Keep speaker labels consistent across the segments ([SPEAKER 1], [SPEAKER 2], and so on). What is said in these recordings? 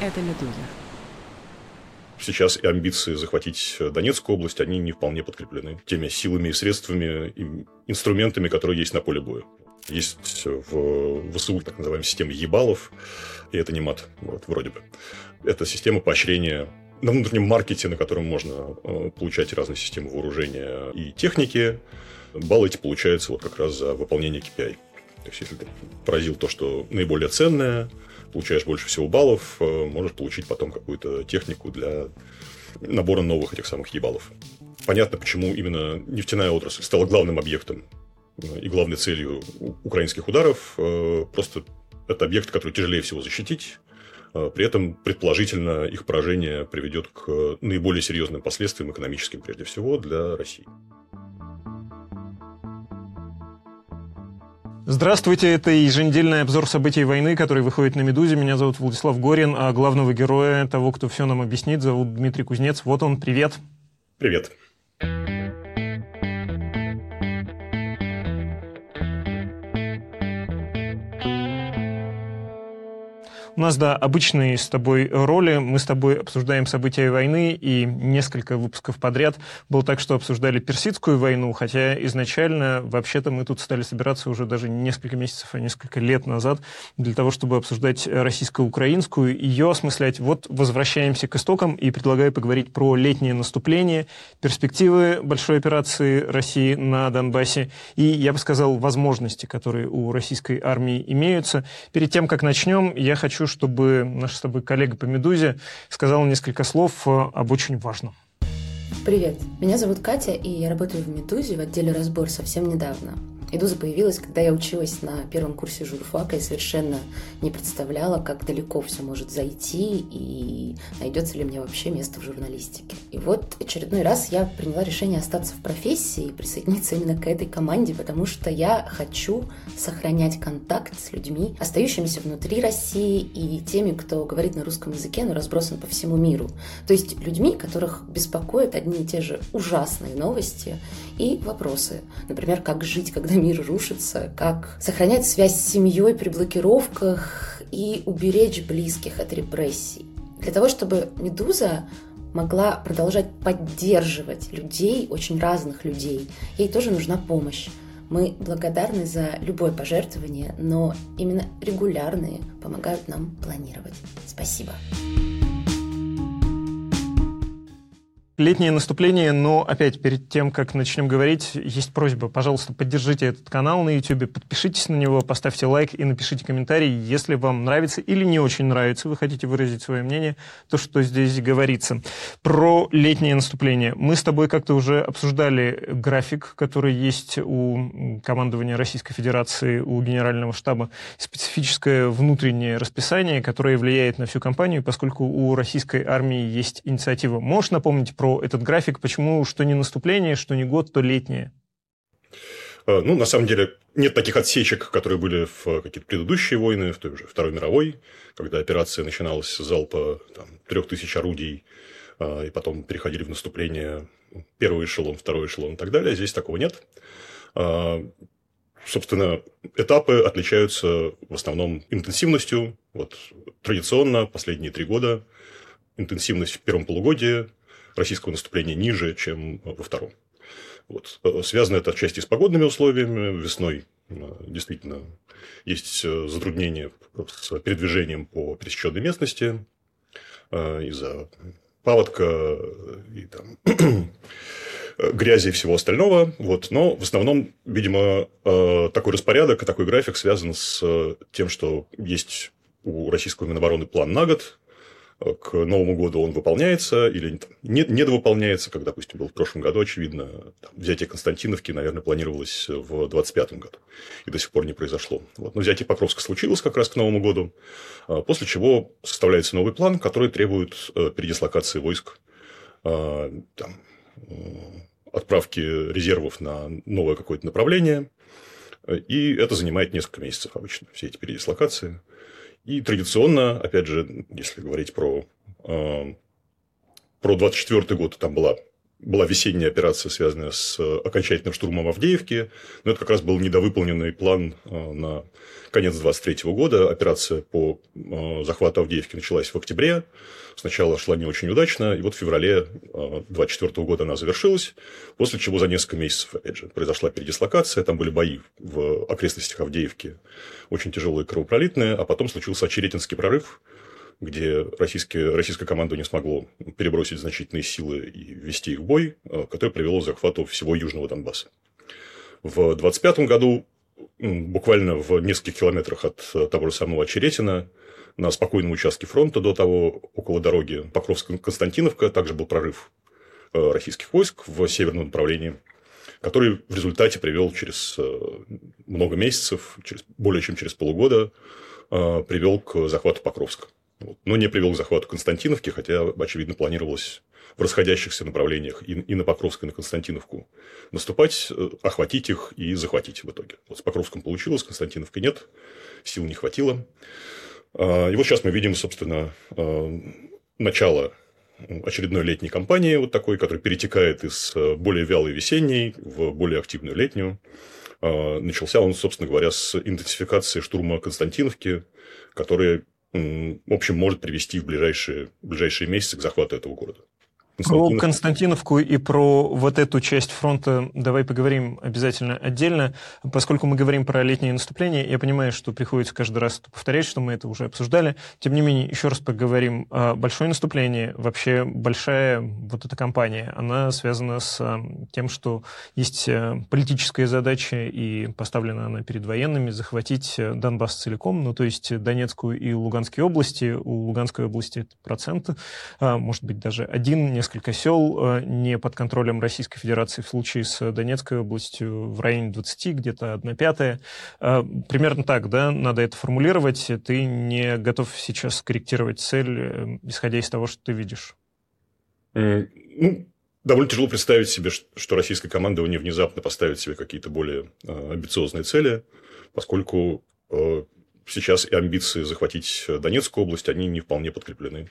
[SPEAKER 1] Это «Медуза».
[SPEAKER 2] Сейчас и амбиции захватить Донецкую область, они не вполне подкреплены теми силами и средствами, и инструментами, которые есть на поле боя. Есть в ВСУ так называемая система ебалов, и это не мат, вот, вроде бы. Это система поощрения на внутреннем маркете, на котором можно получать разные системы вооружения и техники. Баллы эти получаются вот как раз за выполнение KPI. То есть, если ты поразил то, что наиболее ценное, получаешь больше всего баллов, можешь получить потом какую-то технику для набора новых этих самых ебалов. Понятно, почему именно нефтяная отрасль стала главным объектом и главной целью украинских ударов. Просто это объект, который тяжелее всего защитить. При этом, предположительно, их поражение приведет к наиболее серьезным последствиям, экономическим прежде всего, для России.
[SPEAKER 3] Здравствуйте, это еженедельный обзор событий войны, который выходит на «Медузе». Меня зовут Владислав Горин, а главного героя, того, кто все нам объяснит, зовут Дмитрий Кузнец. Вот он, привет.
[SPEAKER 2] Привет.
[SPEAKER 3] У нас, да, обычные с тобой роли. Мы с тобой обсуждаем события войны, и несколько выпусков подряд было так, что обсуждали Персидскую войну, хотя изначально, вообще-то, мы тут стали собираться уже даже не несколько месяцев, а несколько лет назад для того, чтобы обсуждать российско-украинскую, ее осмыслять. Вот возвращаемся к истокам и предлагаю поговорить про летнее наступление, перспективы большой операции России на Донбассе и, я бы сказал, возможности, которые у российской армии имеются. Перед тем, как начнем, я хочу, чтобы наш с тобой коллега по «Медузе» сказал несколько слов об очень важном.
[SPEAKER 4] Привет, меня зовут Катя, и я работаю в «Медузе» в отделе «Разбор» совсем недавно. «Медуза» появилась, когда я училась на первом курсе журфака и совершенно не представляла, как далеко все может зайти и найдется ли мне вообще место в журналистике. И вот очередной раз я приняла решение остаться в профессии и присоединиться именно к этой команде, потому что я хочу сохранять контакт с людьми, остающимися внутри России, и теми, кто говорит на русском языке, но разбросан по всему миру. То есть людьми, которых беспокоят одни и те же ужасные новости и вопросы. Например, как жить, когда мир рушится, как сохранять связь с семьей при блокировках и уберечь близких от репрессий. Для того, чтобы «Медуза» могла продолжать поддерживать людей, очень разных людей, ей тоже нужна помощь. Мы благодарны за любое пожертвование, но именно регулярные помогают нам планировать. Спасибо.
[SPEAKER 3] Летнее наступление, но опять перед тем, как начнем говорить, есть просьба, пожалуйста, поддержите этот канал на YouTube, подпишитесь на него, поставьте лайк и напишите комментарий, если вам нравится или не очень нравится, вы хотите выразить свое мнение, то, что здесь говорится. Про летнее наступление. Мы с тобой как-то уже обсуждали график, который есть у командования Российской Федерации, у Генерального штаба, специфическое внутреннее расписание, которое влияет на всю кампанию, поскольку у российской армии есть инициатива. Можешь напомнить про этот график, почему что не наступление, что не год, то летнее?
[SPEAKER 2] Ну, на самом деле, нет таких отсечек, которые были в какие-то предыдущие войны, в той же Второй мировой, когда операция начиналась с залпа 3000 орудий, и потом переходили в наступление первый эшелон, второй эшелон и так далее. Здесь такого нет. Собственно, этапы отличаются в основном интенсивностью. Вот традиционно последние 3 года интенсивность в первом полугодии российского наступления ниже, чем во втором. Вот. Связано это отчасти с погодными условиями. Весной действительно есть затруднения с передвижением по пересеченной местности из-за паводка и грязи и всего остального. Вот. Но в основном, видимо, такой распорядок и такой график связан с тем, что есть у российского Минобороны план на год. К Новому году он выполняется или недовыполняется, как, допустим, был в прошлом году, очевидно. Взятие Константиновки, наверное, планировалось в 2025 году и до сих пор не произошло. Вот. Но взятие Покровска случилось как раз к Новому году, после чего составляется новый план, который требует передислокации войск, отправки резервов на новое какое-то направление. И это занимает несколько месяцев обычно, все эти передислокации. И традиционно, опять же, если говорить про 24 год, там была была весенняя операция, связанная с окончательным штурмом Авдеевки, но это как раз был недовыполненный план на конец 2023 года. Операция по захвату Авдеевки началась в октябре. Сначала шла не очень удачно, и вот в феврале 2024 года она завершилась, после чего за несколько месяцев, опять же, произошла передислокация, там были бои в окрестностях Авдеевки, очень тяжелые, кровопролитные, а потом случился Очеретинский прорыв, где российское командование смогло перебросить значительные силы и ввести их в бой, который привело к захвату всего Южного Донбасса. В 2025 году, буквально в нескольких километрах от того же самого Очеретина, на спокойном участке фронта до того, около дороги Покровск-Константиновка, также был прорыв российских войск в северном направлении, который в результате привел через много месяцев, более чем через полугода, привел к захвату Покровска. Но не привел к захвату Константиновки, хотя, очевидно, планировалось в расходящихся направлениях и на Покровск, и на Константиновку наступать, охватить их и захватить в итоге. Вот с Покровском получилось, Константиновкой нет, сил не хватило. И вот сейчас мы видим, собственно, начало очередной летней кампании, вот такой, которая перетекает из более вялой весенней в более активную летнюю. Начался он, собственно говоря, с интенсификации штурма Константиновки, который, в общем, может привести в ближайшие месяцы к захвату этого города.
[SPEAKER 3] Про Константиновку и про вот эту часть фронта давай поговорим обязательно отдельно. Поскольку мы говорим про летнее наступление, я понимаю, что приходится каждый раз повторять, что мы это уже обсуждали. Тем не менее, еще раз поговорим. Большое наступление, вообще большая вот эта кампания, она связана с тем, что есть политическая задача, и поставлена она перед военными, захватить Донбасс целиком, ну, то есть Донецкую и Луганские области. У Луганской области это процент, может быть, даже один, несколько сел не под контролем Российской Федерации, в случае с Донецкой областью в районе 20, где-то 1/5. Примерно так, да, надо это формулировать. Ты не готов сейчас скорректировать цель, исходя из того, что ты видишь?
[SPEAKER 2] Ну, довольно тяжело представить себе, что российское командование внезапно поставит себе какие-то более амбициозные цели, поскольку сейчас и амбиции захватить Донецкую область, они не вполне подкреплены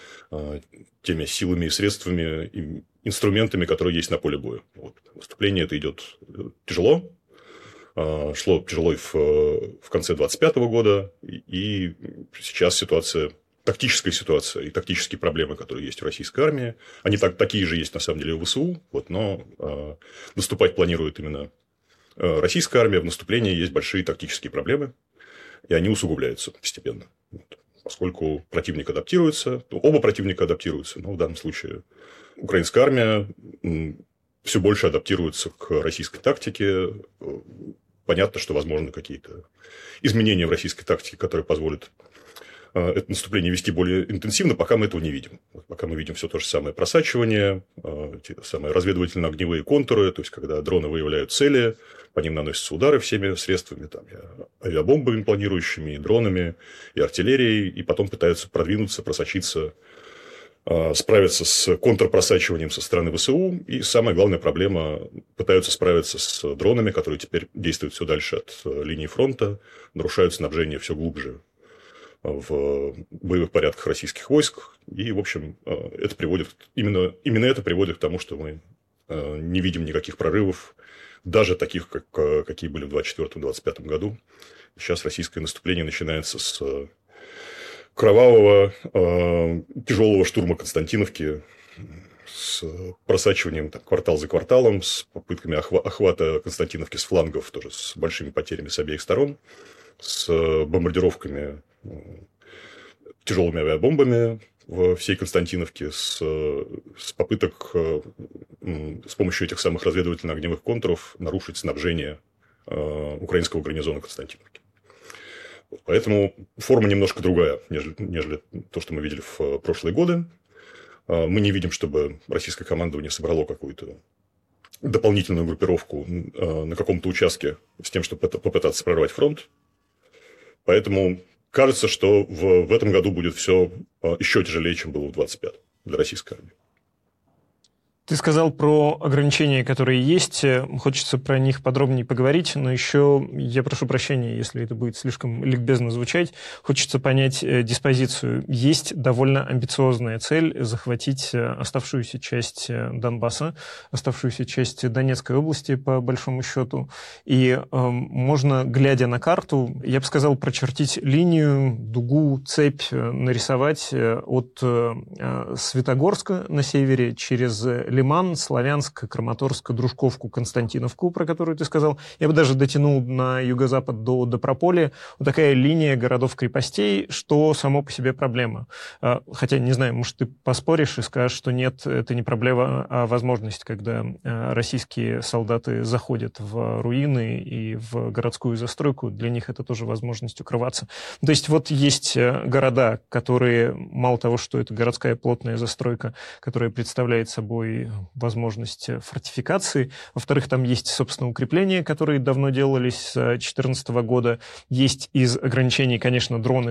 [SPEAKER 2] теми силами и средствами, и инструментами, которые есть на поле боя. Вот. Наступление это идет тяжело. Шло тяжело и в конце 2025 года. И сейчас тактическая ситуация и тактические проблемы, которые есть в российской армии, они такие же есть, на самом деле, у ВСУ. Вот, но наступать планирует именно российская армия. В наступлении есть большие тактические проблемы. И они усугубляются постепенно. Вот. Поскольку противник адаптируется, оба противника адаптируются, но в данном случае украинская армия все больше адаптируется к российской тактике. Понятно, что возможны какие-то изменения в российской тактике, которые позволят это наступление вести более интенсивно, пока мы этого не видим. Пока мы видим все то же самое просачивание, те самые разведывательно-огневые контуры, то есть, когда дроны выявляют цели, по ним наносятся удары всеми средствами, там, и авиабомбами планирующими, и дронами, и артиллерией, и потом пытаются продвинуться, просочиться, справиться с контрпросачиванием со стороны ВСУ. И самая главная проблема – пытаются справиться с дронами, которые теперь действуют все дальше от линии фронта, нарушают снабжение все глубже в боевых порядках российских войск. И, в общем, это приводит, именно это приводит к тому, что мы не видим никаких прорывов, даже таких, какие были в 2024-2025 году. Сейчас российское наступление начинается с кровавого, тяжелого штурма Константиновки, с просачиванием квартал за кварталом, с попытками охвата Константиновки с флангов, тоже с большими потерями с обеих сторон, с бомбардировками тяжелыми авиабомбами во всей Константиновке, с попыток с помощью этих самых разведывательно-огневых контуров нарушить снабжение украинского гарнизона Константиновки. Поэтому форма немножко другая, нежели то, что мы видели в прошлые годы. Мы не видим, чтобы российское командование собрало какую-то дополнительную группировку на каком-то участке с тем, чтобы попытаться прорвать фронт. Поэтому кажется, что в этом году будет все еще тяжелее, чем было в 2025 для российской армии.
[SPEAKER 3] Ты сказал про ограничения, которые есть. Хочется про них подробнее поговорить, но еще, я прошу прощения, если это будет слишком ликбезно звучать, хочется понять диспозицию. Есть довольно амбициозная цель захватить оставшуюся часть Донбасса, оставшуюся часть Донецкой области, по большому счету. И можно, глядя на карту, я бы сказал, прочертить линию, дугу, цепь нарисовать от Светогорска на севере через Лиман, Славянск, Краматорск, Дружковку, Константиновку, про которую ты сказал. Я бы даже дотянул на юго-запад до Доброполя. Вот такая линия городов-крепостей, что само по себе проблема. Хотя, не знаю, может, ты поспоришь и скажешь, что нет, это не проблема, а возможность, когда российские солдаты заходят в руины и в городскую застройку, для них это тоже возможность укрываться. То есть вот есть города, которые, мало того, что это городская плотная застройка, которая представляет собой возможность фортификации. Во-вторых, там есть, собственно, укрепления, которые давно делались с 2014 года. Есть из ограничений, конечно, дроны.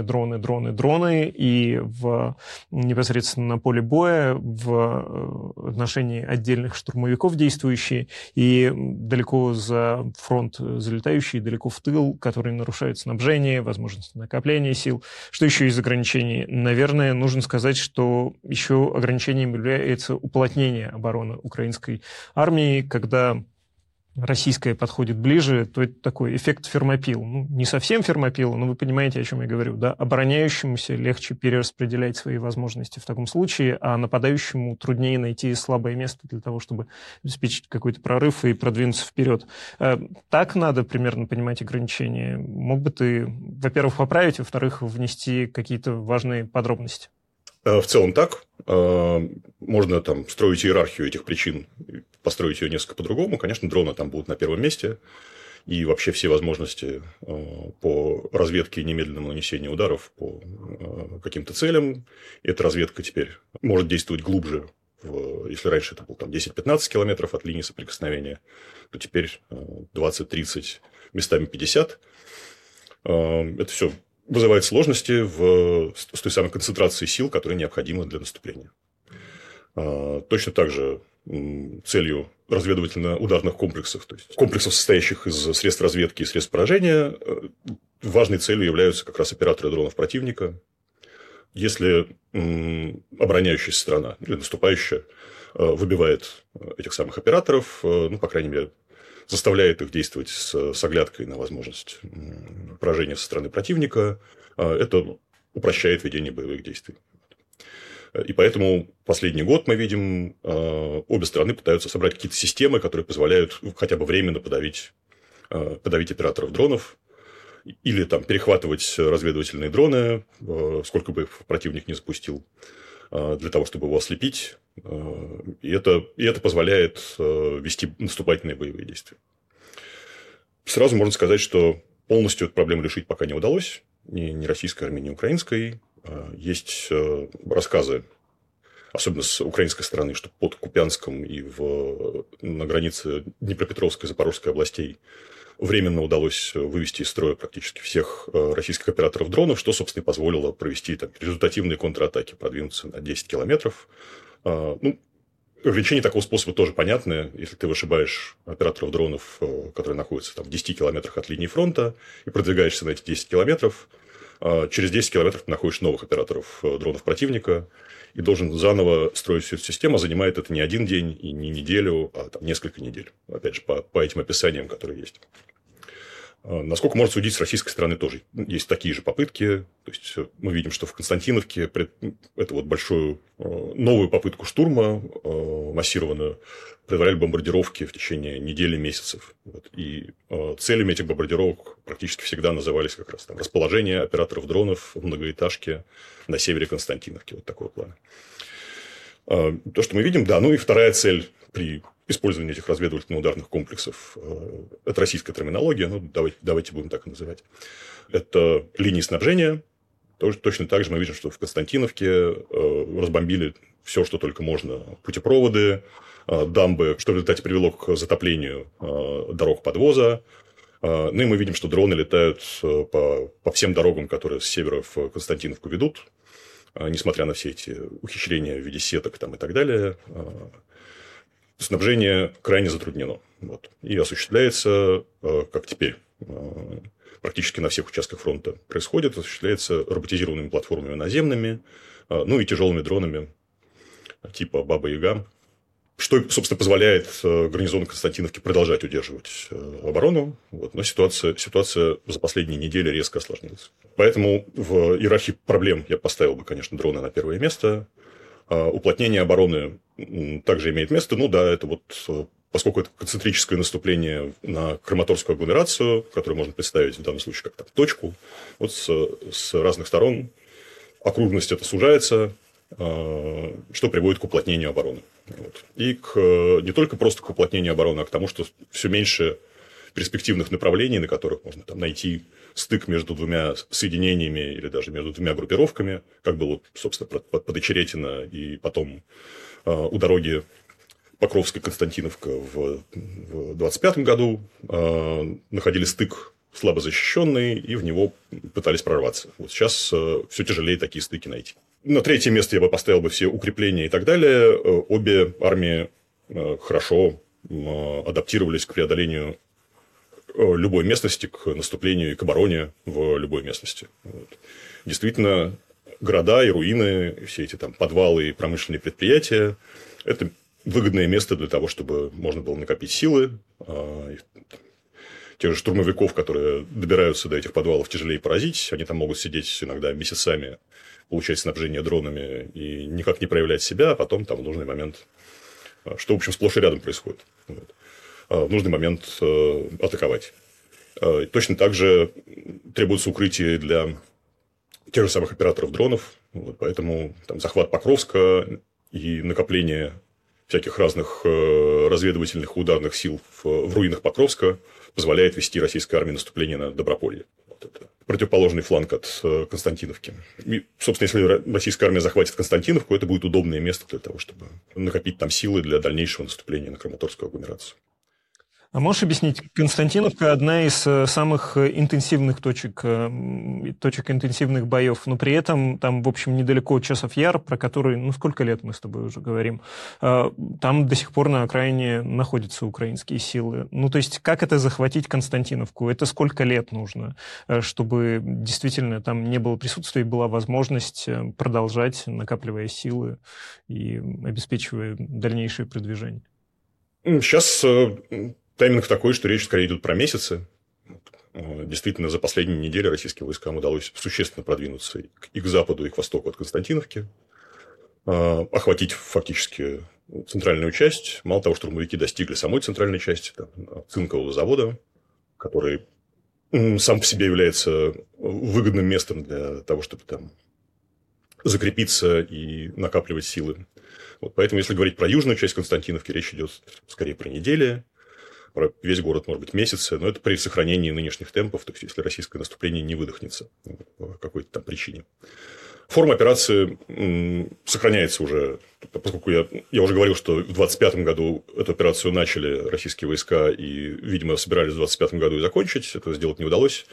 [SPEAKER 3] И непосредственно на поле боя, в отношении отдельных штурмовиков действующие, и далеко за фронт залетающие, далеко в тыл, которые нарушают снабжение, возможность накопления сил. Что еще из ограничений? Наверное, нужно сказать, что еще ограничением является уплотнение обороны украинской армии, когда российская подходит ближе, то это такой эффект Фермопил. Ну, не совсем Фермопил, но вы понимаете, о чем я говорю. Да? Обороняющемуся легче перераспределять свои возможности в таком случае, а нападающему труднее найти слабое место для того, чтобы обеспечить какой-то прорыв и продвинуться вперед. Так надо примерно понимать ограничения. Мог бы ты, во-первых, поправить, во-вторых, внести какие-то важные подробности?
[SPEAKER 2] В целом так. Можно там строить иерархию этих причин, построить ее несколько по-другому. Конечно, дроны там будут на первом месте. И вообще все возможности по разведке и немедленному нанесению ударов по каким-то целям. Эта разведка теперь может действовать глубже. Если раньше это было там 10-15 километров от линии соприкосновения, то теперь 20-30, местами 50. Это все вызывает сложности с той самой концентрацией сил, которая необходима для наступления. Точно так же целью разведывательно-ударных комплексов, то есть комплексов, состоящих из средств разведки и средств поражения, важной целью являются как раз операторы дронов противника. Если обороняющаяся сторона или наступающая выбивает этих самых операторов, ну, по крайней мере, заставляет их действовать с оглядкой на возможность поражения со стороны противника, это упрощает ведение боевых действий. И поэтому последний год мы видим, обе стороны пытаются собрать какие-то системы, которые позволяют хотя бы временно подавить операторов дронов, или там перехватывать разведывательные дроны, сколько бы их противник не запустил, для того, чтобы его ослепить. И это позволяет вести наступательные боевые действия. Сразу можно сказать, что полностью эту проблему решить пока не удалось. Ни российской армии, ни украинской. Есть рассказы, особенно с украинской стороны, что под Купянском и на границе Днепропетровской и Запорожской областей временно удалось вывести из строя практически всех российских операторов дронов, что, собственно, и позволило провести там результативные контратаки, продвинуться на 10 километров. Ограничения такого способа тоже понятны. Если ты вышибаешь операторов дронов, которые находятся там, в 10 километрах от линии фронта, и продвигаешься на эти 10 километров, через 10 километров ты находишь новых операторов дронов противника и должен заново строить всю эту систему. Занимает это не один день и не неделю, а там, несколько недель. Опять же, по этим описаниям, которые есть. Насколько можно судить, с российской стороны тоже есть такие же попытки. То есть мы видим, что в Константиновке это вот большую новую попытку штурма, массированную, предваряли бомбардировки в течение недели, месяцев. И целями этих бомбардировок практически всегда назывались как раз там расположение операторов дронов в многоэтажке на севере Константиновки. Вот такого плана. То, что мы видим, да. Ну и вторая цель при использование этих разведывательно-ударных комплексов. Это российская терминология, ну, давайте будем так и называть. Это линии снабжения. Точно так же мы видим, что в Константиновке разбомбили все, что только можно. Путепроводы, дамбы, что в результате привело к затоплению дорог подвоза. Ну, и мы видим, что дроны летают по всем дорогам, которые с севера в Константиновку ведут. Несмотря на все эти ухищрения в виде сеток там, и так далее. снабжение крайне затруднено. Вот. И осуществляется, как теперь практически на всех участках фронта происходит, осуществляется роботизированными платформами наземными, ну и тяжелыми дронами типа Баба-Яга, что, собственно, позволяет гарнизону Константиновки продолжать удерживать оборону. Вот. Но ситуация за последние недели резко осложнилась. Поэтому в иерархии проблем я поставил бы, конечно, дроны на первое место. Уплотнение обороны также имеет место. Ну да, это вот, поскольку это концентрическое наступление на Краматорскую агломерацию, которую можно представить в данном случае как там точку, вот с разных сторон окружность это сужается, что приводит к уплотнению обороны. Вот. И не только просто к уплотнению обороны, а к тому, что все меньше перспективных направлений, на которых можно там найти стык между двумя соединениями или даже между двумя группировками, как было, собственно, под Очеретино и потом у дороги Покровская-Константиновка в 25 году находили стык слабо защищенный, и в него пытались прорваться. Вот сейчас все тяжелее такие стыки найти. На третье место я бы поставил бы все укрепления и так далее. Обе армии хорошо адаптировались к преодолению любой местности, к наступлению и к обороне в любой местности. Вот. Действительно, города и руины, все эти там подвалы и промышленные предприятия – это выгодное место для того, чтобы можно было накопить силы. Тех же штурмовиков, которые добираются до этих подвалов, тяжелее поразить. Они там могут сидеть иногда месяцами, получать снабжение дронами и никак не проявлять себя, а потом там в нужный момент, что, в общем, сплошь и рядом происходит, вот, в нужный момент атаковать. Точно так же требуется укрытие для тех же самых операторов дронов, вот, поэтому там, захват Покровска и накопление всяких разных разведывательных и ударных сил в руинах Покровска позволяет вести российской армии наступление на Доброполье. Вот это противоположный фланг от Константиновки. И, собственно, если российская армия захватит Константиновку, это будет удобное место для того, чтобы накопить там силы для дальнейшего наступления на Краматорскую агломерацию.
[SPEAKER 3] А можешь объяснить, Константиновка – одна из самых интенсивных точек интенсивных боев, но при этом там, в общем, недалеко Часов-Яр, про который, сколько лет мы с тобой уже говорим, там до сих пор на окраине находятся украинские силы. То есть, как это захватить Константиновку? Это сколько лет нужно, чтобы действительно там не было присутствия и была возможность продолжать, накапливая силы и обеспечивая дальнейшее продвижение?
[SPEAKER 2] Сейчас тайминг такой, что речь скорее идет про месяцы. Действительно, за последние недели российским войскам удалось существенно продвинуться и к западу, и к востоку от Константиновки, охватить фактически центральную часть. Мало того, штурмовики достигли самой центральной части, цинкового завода, который сам по себе является выгодным местом для того, чтобы там закрепиться и накапливать силы. Вот, поэтому, если говорить про южную часть Константиновки, речь идет скорее про недели, про весь город, может быть, месяцы, но это при сохранении нынешних темпов, то есть, если российское наступление не выдохнется по какой-то там причине. Форма операции сохраняется уже, поскольку я уже говорил, что в 25 году эту операцию начали российские войска и, видимо, собирались в 25 году и закончить, это сделать не удалось.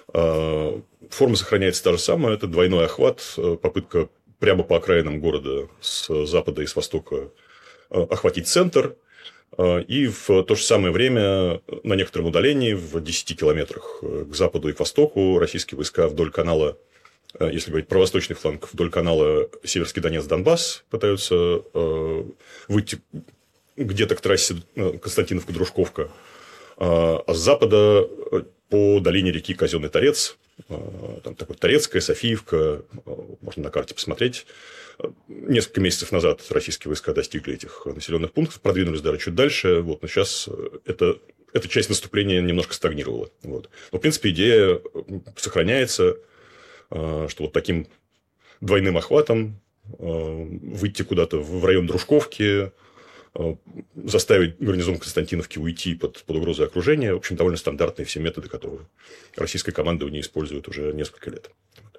[SPEAKER 2] Форма сохраняется та же самая, это двойной охват, попытка прямо по окраинам города с запада и с востока охватить центр, и в то же самое время на некотором удалении, в 10 километрах к западу и к востоку, российские войска вдоль канала, если говорить про восточный фланг, вдоль канала Северский Донец-Донбасс пытаются выйти где-то к трассе Константиновка-Дружковка, а с запада по долине реки Казенный Торец, там такой Торецкая, Софиевка, можно на карте посмотреть. Несколько месяцев назад российские войска достигли этих населенных пунктов, продвинулись даже чуть дальше, вот, но сейчас эта часть наступления немножко стагнировала. Вот. Но, в принципе, идея сохраняется, что вот таким двойным охватом выйти куда-то в район Дружковки, заставить гарнизон Константиновки уйти под угрозой окружения. В общем, довольно стандартные все методы, которые российское командование использует уже несколько лет.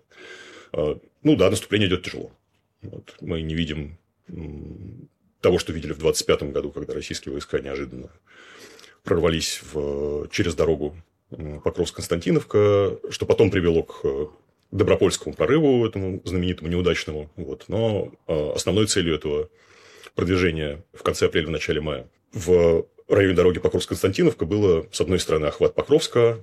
[SPEAKER 2] Наступление идет тяжело. Вот. Мы не видим того, что видели в 25 году, когда российские войска неожиданно прорвались через дорогу Покровск-Константиновка, что потом привело к Добропольскому прорыву, этому знаменитому неудачному. Вот. Но основной целью этого продвижения в конце апреля, в начале мая. В районе дороги Покровск-Константиновка было, с одной стороны, охват Покровска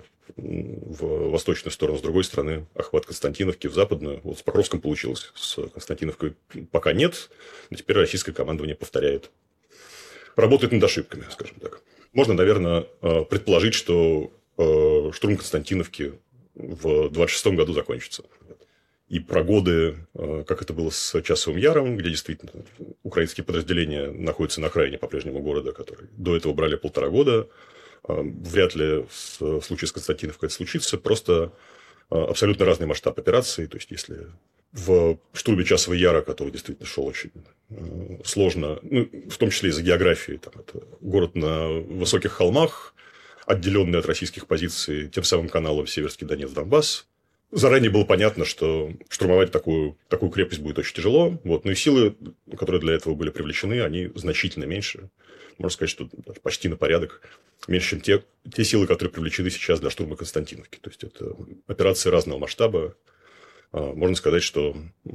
[SPEAKER 2] в восточную сторону, с другой стороны, охват Константиновки в западную. Вот с Покровском получилось, с Константиновкой пока нет, но теперь российское командование повторяет. Работает над ошибками, скажем так. Можно, наверное, предположить, что штурм Константиновки в 26 году закончится. И про годы, как это было с Часовым Яром, где действительно украинские подразделения находятся на окраине по-прежнему города, которые до этого брали 1,5 года, вряд ли в случае с Константиновкой это случится. Просто абсолютно разный масштаб операции. То есть, если в штурме Часового Яра, который действительно шел очень сложно, ну, в том числе из-за географии, там, это город на высоких холмах, отделенный от российских позиций тем самым каналом Северский Донец-Донбасс, заранее было понятно, что штурмовать такую крепость будет очень тяжело. Вот. Но и силы, которые для этого были привлечены, они значительно меньше. Можно сказать, что почти на порядок меньше, чем те силы, которые привлечены сейчас для штурма Константиновки. То есть, это операции разного масштаба. Можно сказать, что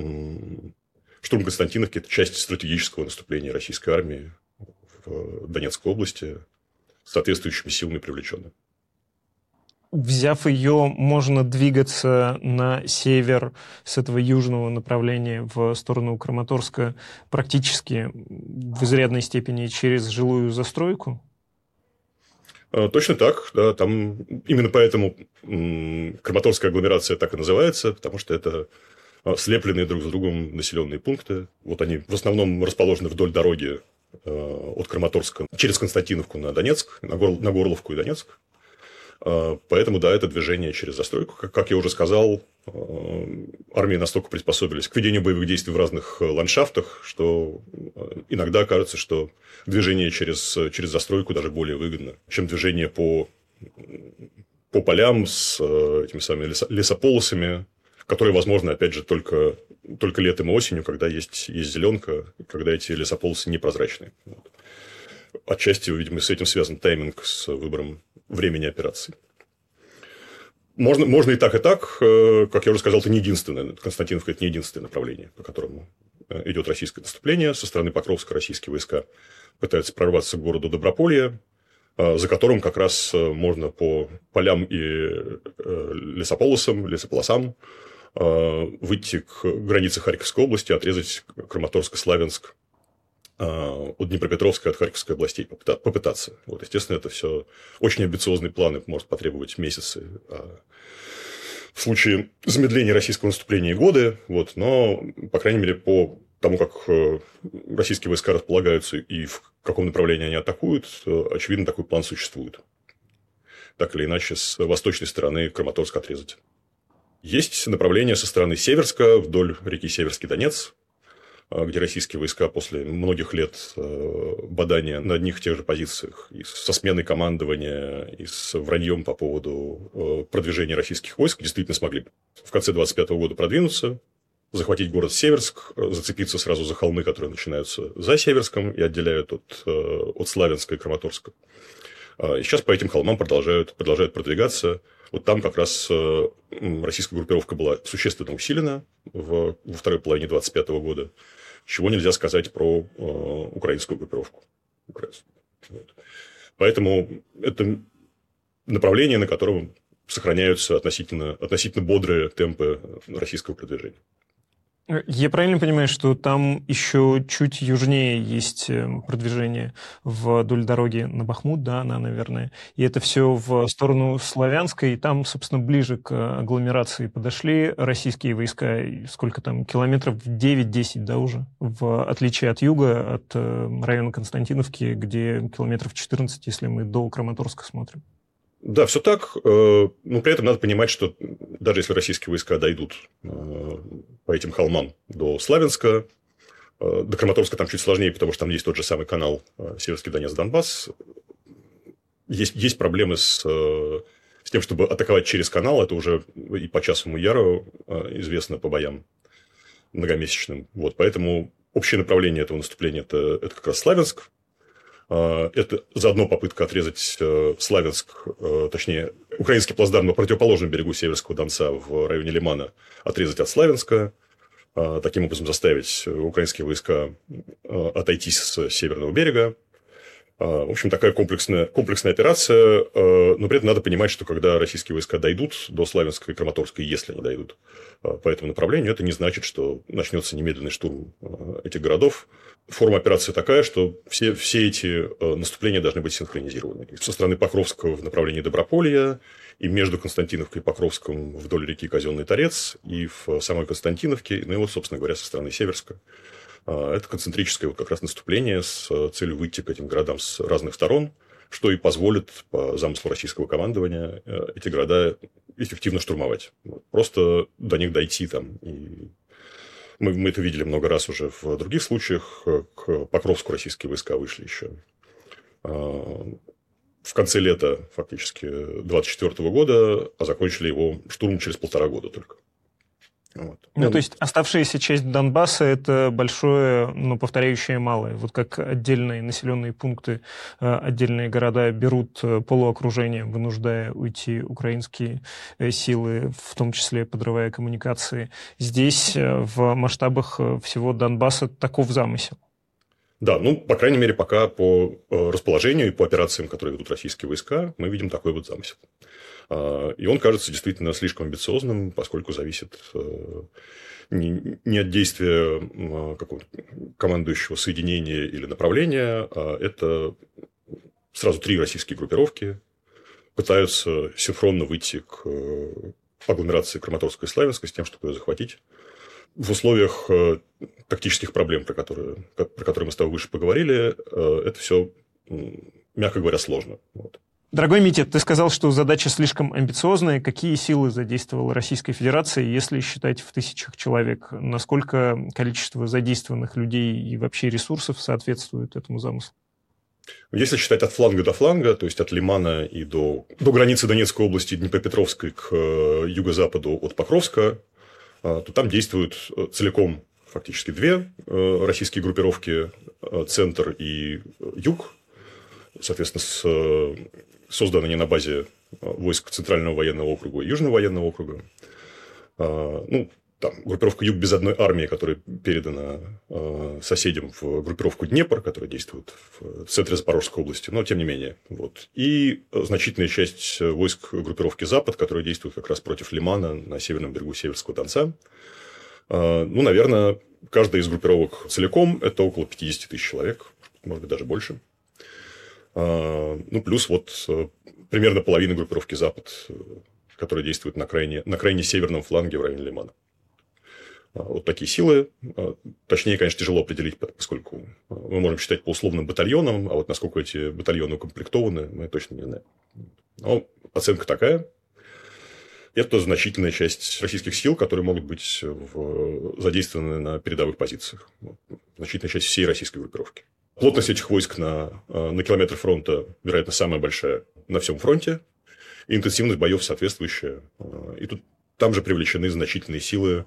[SPEAKER 2] штурм Константиновки – это часть стратегического наступления российской армии в Донецкой области с соответствующими силами привлеченными.
[SPEAKER 3] Взяв ее, можно двигаться на север с этого южного направления в сторону Краматорска практически в изрядной степени через жилую застройку?
[SPEAKER 2] Точно так. Да, там именно поэтому Краматорская агломерация так и называется, потому что это слепленные друг с другом населенные пункты. Вот они в основном расположены вдоль дороги от Краматорска через Константиновку на Донецк, на Горловку и Донецк. Поэтому, да, это движение через застройку. Как я уже сказал, армии настолько приспособились к ведению боевых действий в разных ландшафтах, что иногда кажется, что движение через застройку даже более выгодно, чем движение по полям с этими самыми лесополосами, которые, возможно, опять же, только летом и осенью, когда есть зеленка, когда эти лесополосы непрозрачные. Вот. Отчасти, видимо, с этим связан тайминг с выбором времени операции. Можно и так, и так. Как я уже сказал, это не единственное. Константиновка – это не единственное направление, по которому идет российское наступление. Со стороны Покровска российские войска пытаются прорваться к городу Доброполье, за которым как раз можно по полям и лесополосам выйти к границе Харьковской области, отрезать Краматорск-Славянск от Днепропетровской, от Харьковской областей попытаться. Вот, естественно, это все очень амбициозные планы, может потребовать месяцы. В случае замедления российского наступления годы, вот, но, по крайней мере, по тому, как российские войска располагаются и в каком направлении они атакуют, очевидно, такой план существует. Так или иначе, с восточной стороны Краматорск отрезать. Есть направление со стороны Северска, вдоль реки Северский Донец, где российские войска после многих лет бадания на одних и тех же позициях, и со сменой командования, и с враньем по поводу продвижения российских войск, действительно смогли в конце 25 года продвинуться, захватить город Северск, зацепиться сразу за холмы, которые начинаются за Северском и отделяют от Славянска и Краматорска. И сейчас по этим холмам продолжают продвигаться. Вот там как раз российская группировка была существенно усилена во второй половине 25 года, чего нельзя сказать про украинскую группировку. Вот. Поэтому это направление, на котором сохраняются относительно бодрые темпы российского продвижения.
[SPEAKER 3] Я правильно понимаю, что там еще чуть южнее есть продвижение вдоль дороги на Бахмут, да, она, наверное, и это все в сторону Славянска, и там, собственно, ближе к агломерации подошли российские войска, сколько там, километров 9-10, да, уже, в отличие от юга, от района Константиновки, где километров 14, если мы до Краматорска смотрим.
[SPEAKER 2] Да, все так, но при этом надо понимать, что даже если российские войска дойдут по этим холмам до Славянска, до Краматорска там чуть сложнее, потому что там есть тот же самый канал Северский Донец-Донбасс, есть проблемы с тем, чтобы атаковать через канал, это уже и по Часовому Яру известно по боям многомесячным, вот, поэтому общее направление этого наступления – это как раз Славянск. Это заодно попытка отрезать Славянск, точнее, украинский плацдарм на противоположном берегу Северского Донца в районе Лимана отрезать от Славянска. таким образом заставить украинские войска отойти с северного берега. В общем, такая комплексная операция, но при этом надо понимать, что когда российские войска дойдут до Славянска и Краматорска, если они дойдут по этому направлению, это не значит, что начнется немедленный штурм этих городов. Форма операции такая, что все эти наступления должны быть синхронизированы. Со стороны Покровского в направлении Доброполья, и между Константиновкой и Покровском вдоль реки Казенный Торец, и в самой Константиновке, ну и вот, собственно говоря, со стороны Северска. Это концентрическое вот как раз наступление с целью выйти к этим городам с разных сторон, что и позволит по замыслу российского командования эти города эффективно штурмовать. Просто до них дойти там. И мы это видели много раз уже в других случаях. К Покровску российские войска вышли еще в конце лета фактически 24 года, а закончили его штурм через 1,5 года только. Вот.
[SPEAKER 3] Ну, то есть, оставшаяся часть Донбасса – это большое, но повторяющее малое. Вот как отдельные населенные пункты, отдельные города берут полуокружением, вынуждая уйти украинские силы, в том числе подрывая коммуникации. Здесь в масштабах всего Донбасса таков замысел.
[SPEAKER 2] Да, ну, по крайней мере, пока по расположению и по операциям, которые ведут российские войска, мы видим такой вот замысел. И он кажется действительно слишком амбициозным, поскольку зависит не от действия какого-то командующего соединения или направления, а это сразу 3 российские группировки пытаются синхронно выйти к агломерации Краматорска и Славянска с тем, чтобы ее захватить. В условиях тактических проблем, про которые мы с тобой выше поговорили, это все, мягко говоря, сложно. Вот.
[SPEAKER 3] Дорогой Митя, ты сказал, что задача слишком амбициозная. Какие силы задействовала Российская Федерация, если считать в тысячах человек? Насколько количество задействованных людей и вообще ресурсов соответствует этому замыслу?
[SPEAKER 2] Если считать от фланга до фланга, то есть от Лимана и до границы Донецкой области, Днепропетровской к юго-западу от Покровска, то там действуют целиком фактически 2 российские группировки, центр и юг, соответственно, созданы они на базе войск Центрального военного округа и Южного военного округа. Ну, там группировка Юг без одной армии, которая передана соседям в группировку Днепр, которая действует в центре Запорожской области, но тем не менее. Вот. И значительная часть войск группировки Запад, которая действует как раз против Лимана на северном берегу Северского Донца. Ну, наверное, каждая из группировок целиком – это около 50 тысяч человек, может быть, даже больше. Ну, плюс вот примерно половина группировки Запад, которая действует на крайне северном фланге в районе Лимана. Вот такие силы. Точнее, конечно, тяжело определить, поскольку мы можем считать по условным батальонам, а вот насколько эти батальоны укомплектованы, мы точно не знаем. Но оценка такая. Это значительная часть российских сил, которые могут быть задействованы на передовых позициях. Значительная часть всей российской группировки. Плотность этих войск на километр фронта, вероятно, самая большая на всем фронте. И интенсивность боев соответствующая. И там же привлечены значительные силы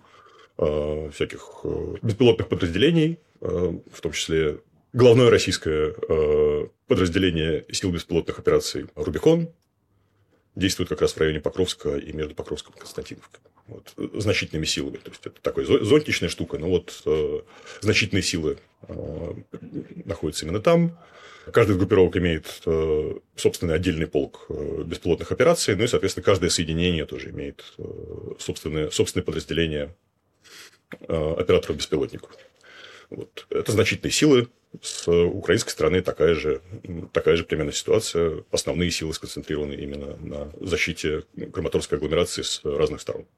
[SPEAKER 2] всяких беспилотных подразделений, в том числе главное российское подразделение сил беспилотных операций «Рубикон» действует как раз в районе Покровска и между Покровском и Константиновкой. Вот, значительными силами. То есть, это такая зонтичная штука, но вот значительные силы находятся именно там. Каждая из группировок имеет собственный отдельный полк беспилотных операций, ну и, соответственно, каждое соединение тоже имеет собственное подразделение операторов-беспилотников. Вот. Это значительные силы. С украинской стороны такая же примерно ситуация. Основные силы сконцентрированы именно на защите Краматорской агломерации с разных сторон.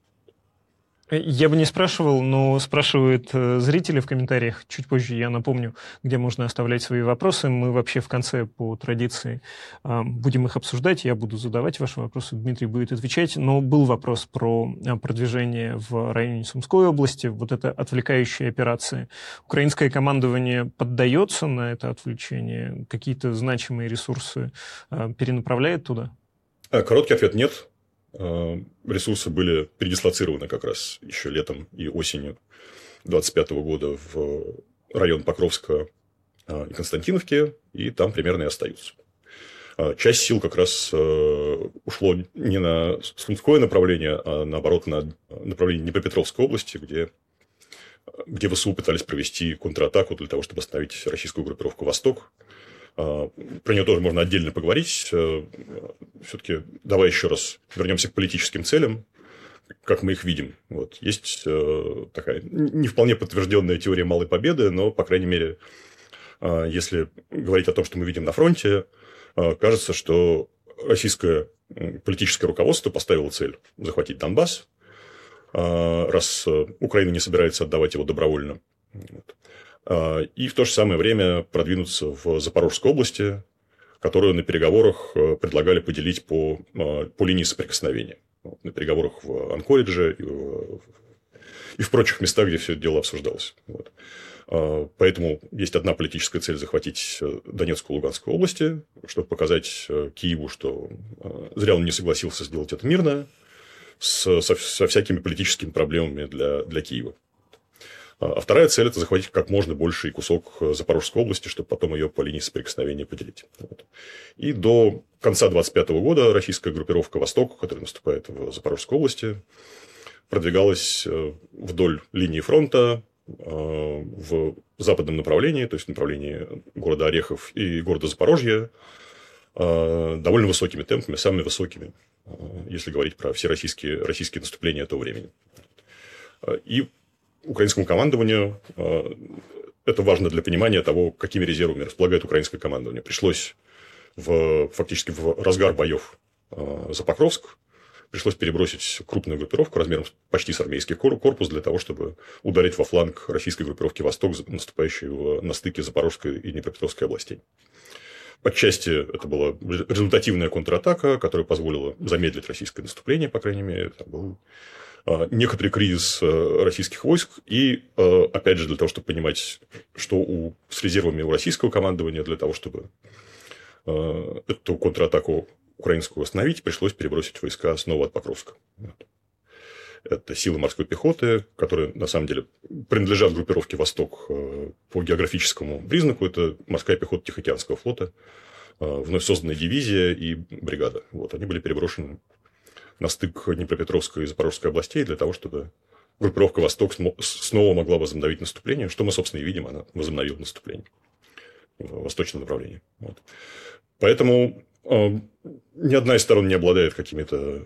[SPEAKER 3] Я бы не спрашивал, но спрашивают зрители в комментариях. Чуть позже я напомню, где можно оставлять свои вопросы. Мы вообще в конце по традиции будем их обсуждать. Я буду задавать ваши вопросы, Дмитрий будет отвечать. Но был вопрос про продвижение в районе Сумской области, вот это отвлекающие операции. Украинское командование поддается на это отвлечение? Какие-то значимые ресурсы перенаправляет туда?
[SPEAKER 2] Короткий ответ – нет. Ресурсы были передислоцированы как раз еще летом и осенью 2025 года в район Покровска и Константиновки, и там примерно и остаются. Часть сил как раз ушло не на Сумское направление, а наоборот на направление Днепропетровской области, где где ВСУ пытались провести контратаку для того, чтобы остановить российскую группировку «Восток». Про нее тоже можно отдельно поговорить. Все-таки давай еще раз вернемся к политическим целям, как мы их видим. Вот. Есть такая не вполне подтвержденная теория малой победы, но, по крайней мере, если говорить о том, что мы видим на фронте, кажется, что российское политическое руководство поставило цель захватить Донбасс, раз Украина не собирается отдавать его добровольно. И в то же самое время продвинуться в Запорожской области, которую на переговорах предлагали поделить по линии соприкосновения. На переговорах в Анкоридже и в прочих местах, где все это дело обсуждалось. Вот. Поэтому есть одна политическая цель – захватить Донецкую и Луганскую области, чтобы показать Киеву, что зря он не согласился сделать это мирно, со всякими политическими проблемами для Киева. А вторая цель – это захватить как можно больший кусок Запорожской области, чтобы потом ее по линии соприкосновения поделить. Вот. И до конца 2025 года российская группировка «Восток», которая наступает в Запорожской области, продвигалась вдоль линии фронта в западном направлении, то есть в направлении города Орехов и города Запорожья, довольно высокими темпами, самыми высокими, если говорить про все российские наступления этого времени. И украинскому командованию это важно для понимания того, какими резервами располагает украинское командование. Пришлось фактически в разгар боев за Покровск пришлось перебросить крупную группировку размером почти с армейский корпус для того, чтобы ударить во фланг российской группировки «Восток», наступающей на стыке Запорожской и Днепропетровской областей. Отчасти это была результативная контратака, которая позволила замедлить российское наступление, по крайней мере. Это был некоторый кризис российских войск. И, опять же, для того, чтобы понимать, что с резервами у российского командования, для того, чтобы эту контратаку украинскую остановить, пришлось перебросить войска снова от Покровска. Это силы морской пехоты, которые, на самом деле, принадлежат группировке «Восток» по географическому признаку. Это морская пехота Тихоокеанского флота, вновь созданная дивизия и бригада. Вот, они были переброшены на стык Днепропетровской и Запорожской областей для того, чтобы группировка «Восток» снова могла возобновить наступление, что мы, собственно, и видим, она возобновила наступление в восточном направлении. Вот. Поэтому ни одна из сторон не обладает какими-то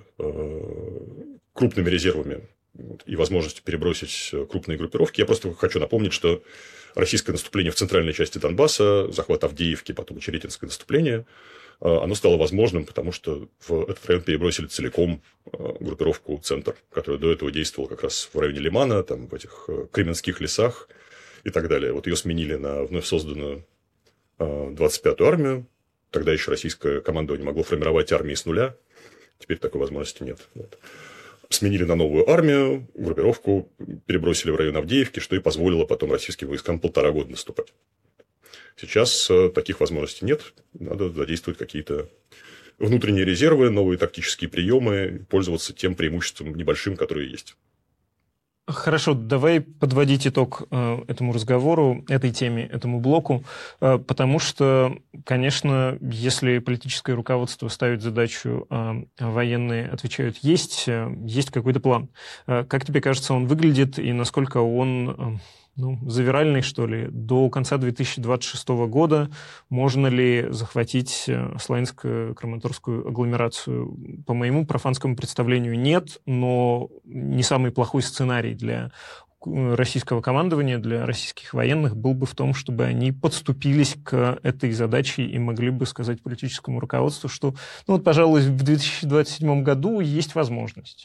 [SPEAKER 2] крупными резервами и возможностью перебросить крупные группировки. Я просто хочу напомнить, что российское наступление в центральной части Донбасса, захват Авдеевки, потом Очеретинское наступление, оно стало возможным, потому что в этот район перебросили целиком группировку «Центр», которая до этого действовала как раз в районе Лимана, там, в этих Кременских лесах и так далее. Вот ее сменили на вновь созданную 25-ю армию. Тогда еще российское командование могло формировать армии с нуля. Теперь такой возможности нет. Вот. Сменили на новую армию, группировку перебросили в район Авдеевки, что и позволило потом российским войскам 1,5 года наступать. Сейчас таких возможностей нет. Надо задействовать какие-то внутренние резервы, новые тактические приемы, пользоваться тем преимуществом небольшим, которое есть.
[SPEAKER 3] Хорошо, давай подводить итог этому разговору, этой теме, этому блоку, потому что, конечно, если политическое руководство ставит задачу, а военные отвечают есть какой-то план. Как тебе кажется, он выглядит и насколько он завиральный, что ли? До конца 2026 года можно ли захватить Славянско-Краматорскую агломерацию? По моему профанскому представлению, нет, но не самый плохой сценарий для российского командования, для российских военных был бы в том, чтобы они подступились к этой задаче и могли бы сказать политическому руководству, что, пожалуй, в 2027 году есть возможность.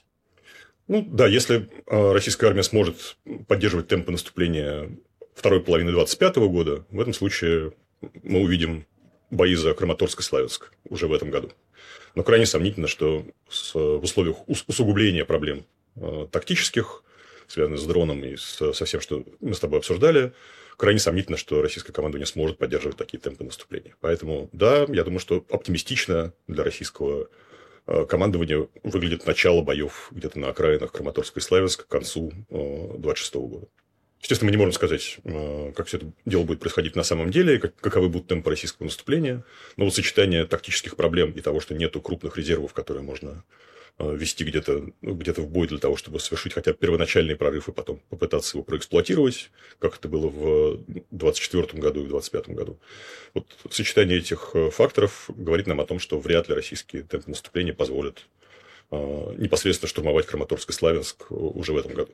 [SPEAKER 2] Да, если российская армия сможет поддерживать темпы наступления второй половины 2025 года, в этом случае мы увидим бои за Краматорск и Славянск уже в этом году. Но крайне сомнительно, что в условиях усугубления проблем тактических, связанных с дроном и со всем, что мы с тобой обсуждали, крайне сомнительно, что российское командование сможет поддерживать такие темпы наступления. Поэтому, да, я думаю, что оптимистично для российского командование выглядит начало боев где-то на окраинах Краматорска и Славянска к концу 2026 года. Естественно, мы не можем сказать, как все это дело будет происходить на самом деле, каковы будут темпы российского наступления, но вот сочетание тактических проблем и того, что нету крупных резервов, которые можно ввести где-то в бой для того, чтобы совершить хотя бы первоначальный прорыв и потом попытаться его проэксплуатировать, как это было в 2024 году и в 2025 году. Вот сочетание этих факторов говорит нам о том, что вряд ли российские темпы наступления позволят непосредственно штурмовать Краматорск и Славянск уже в этом году.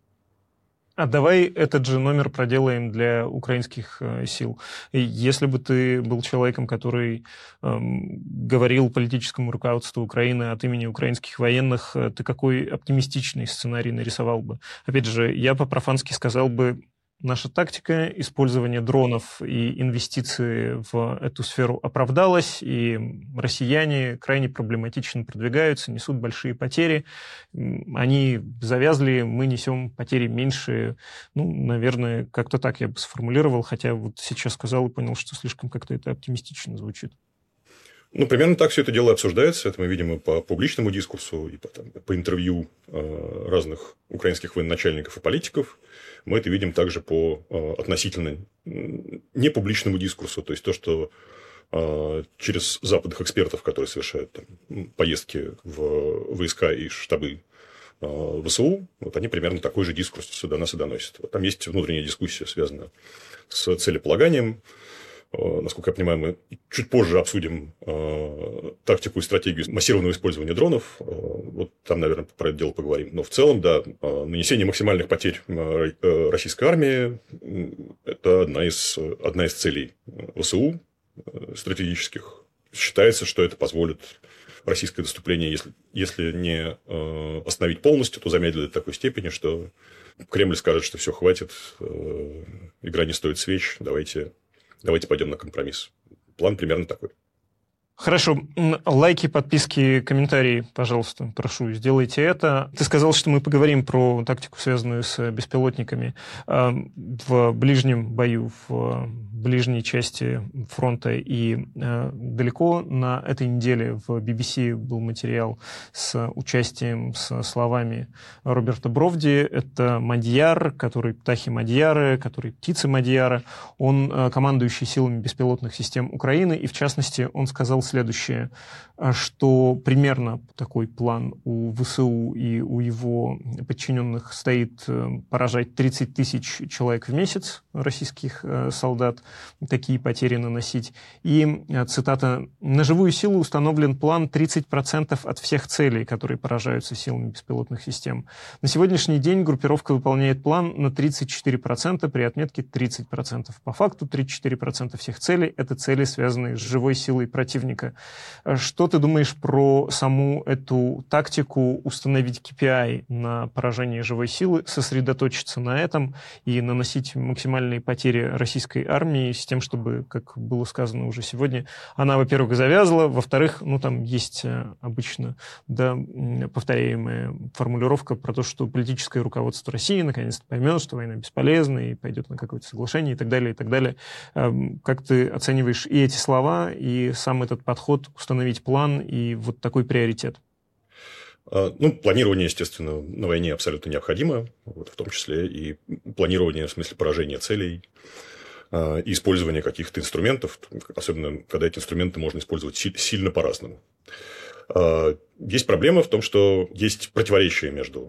[SPEAKER 3] А давай этот же номер проделаем для украинских сил. Если бы ты был человеком, который говорил политическому руководству Украины от имени украинских военных, ты какой оптимистичный сценарий нарисовал бы? Опять же, я по-профански сказал бы, наша тактика использования дронов и инвестиции в эту сферу оправдалась, и россияне крайне проблематично продвигаются, несут большие потери. Они завязли, мы несем потери меньшие. Ну, наверное, как-то так я бы сформулировал, хотя вот сейчас сказал и понял, что слишком как-то это оптимистично звучит.
[SPEAKER 2] Ну, примерно так все это дело обсуждается. Это мы видим и по публичному дискурсу, и по интервью разных украинских военачальников и политиков. Мы это видим также по относительно непубличному дискурсу. То есть, то, что через западных экспертов, которые совершают поездки в войска и штабы ВСУ, вот они примерно такой же дискурс сюда нас и доносят. Вот там есть внутренняя дискуссия, связанная с целеполаганием. Насколько я понимаю, мы чуть позже обсудим тактику и стратегию массированного использования дронов. Вот там, наверное, про это дело поговорим. Но в целом, да, нанесение максимальных потерь российской армии – это одна из целей ВСУ стратегических. Считается, что это позволит российское наступление, если не остановить полностью, то замедлить до такой степени, что Кремль скажет, что все, хватит, игра не стоит свеч, давайте пойдем на компромисс. План примерно такой.
[SPEAKER 3] Хорошо. Лайки, подписки, комментарии, пожалуйста, прошу, сделайте это. Ты сказал, что мы поговорим про тактику, связанную с беспилотниками в ближнем бою, в ближней части фронта. И далеко на этой неделе в BBC был материал с участием, с словами Роберта Бровди. Это Мадьяр, который птахи Мадьяры, который птицы Мадьяра. Он командующий силами беспилотных систем Украины. И, в частности, он сказал следующее, что примерно такой план у ВСУ и у его подчиненных стоит поражать 30 тысяч человек в месяц, российских солдат, такие потери наносить. И, цитата, «На живую силу установлен план 30% от всех целей, которые поражаются силами беспилотных систем. На сегодняшний день группировка выполняет план на 34% при отметке 30%. По факту 34% всех целей – это цели, связанные с живой силой противника». Что ты думаешь про саму эту тактику установить KPI на поражение живой силы, сосредоточиться на этом и наносить максимальные потери российской армии с тем, чтобы, как было сказано уже сегодня, она, во-первых, завязла, во-вторых, ну, там есть обычно, да, повторяемая формулировка про то, что политическое руководство России наконец-то поймет, что война бесполезна и пойдет на какое-то соглашение и так далее, и так далее. Как ты оцениваешь и эти слова, и сам этот подход, установить план и вот такой приоритет?
[SPEAKER 2] Ну, планирование, естественно, на войне абсолютно необходимо, вот, в том числе и планирование в смысле поражения целей, и использование каких-то инструментов, особенно когда эти инструменты можно использовать сильно по-разному. Есть проблема в том, что есть противоречие между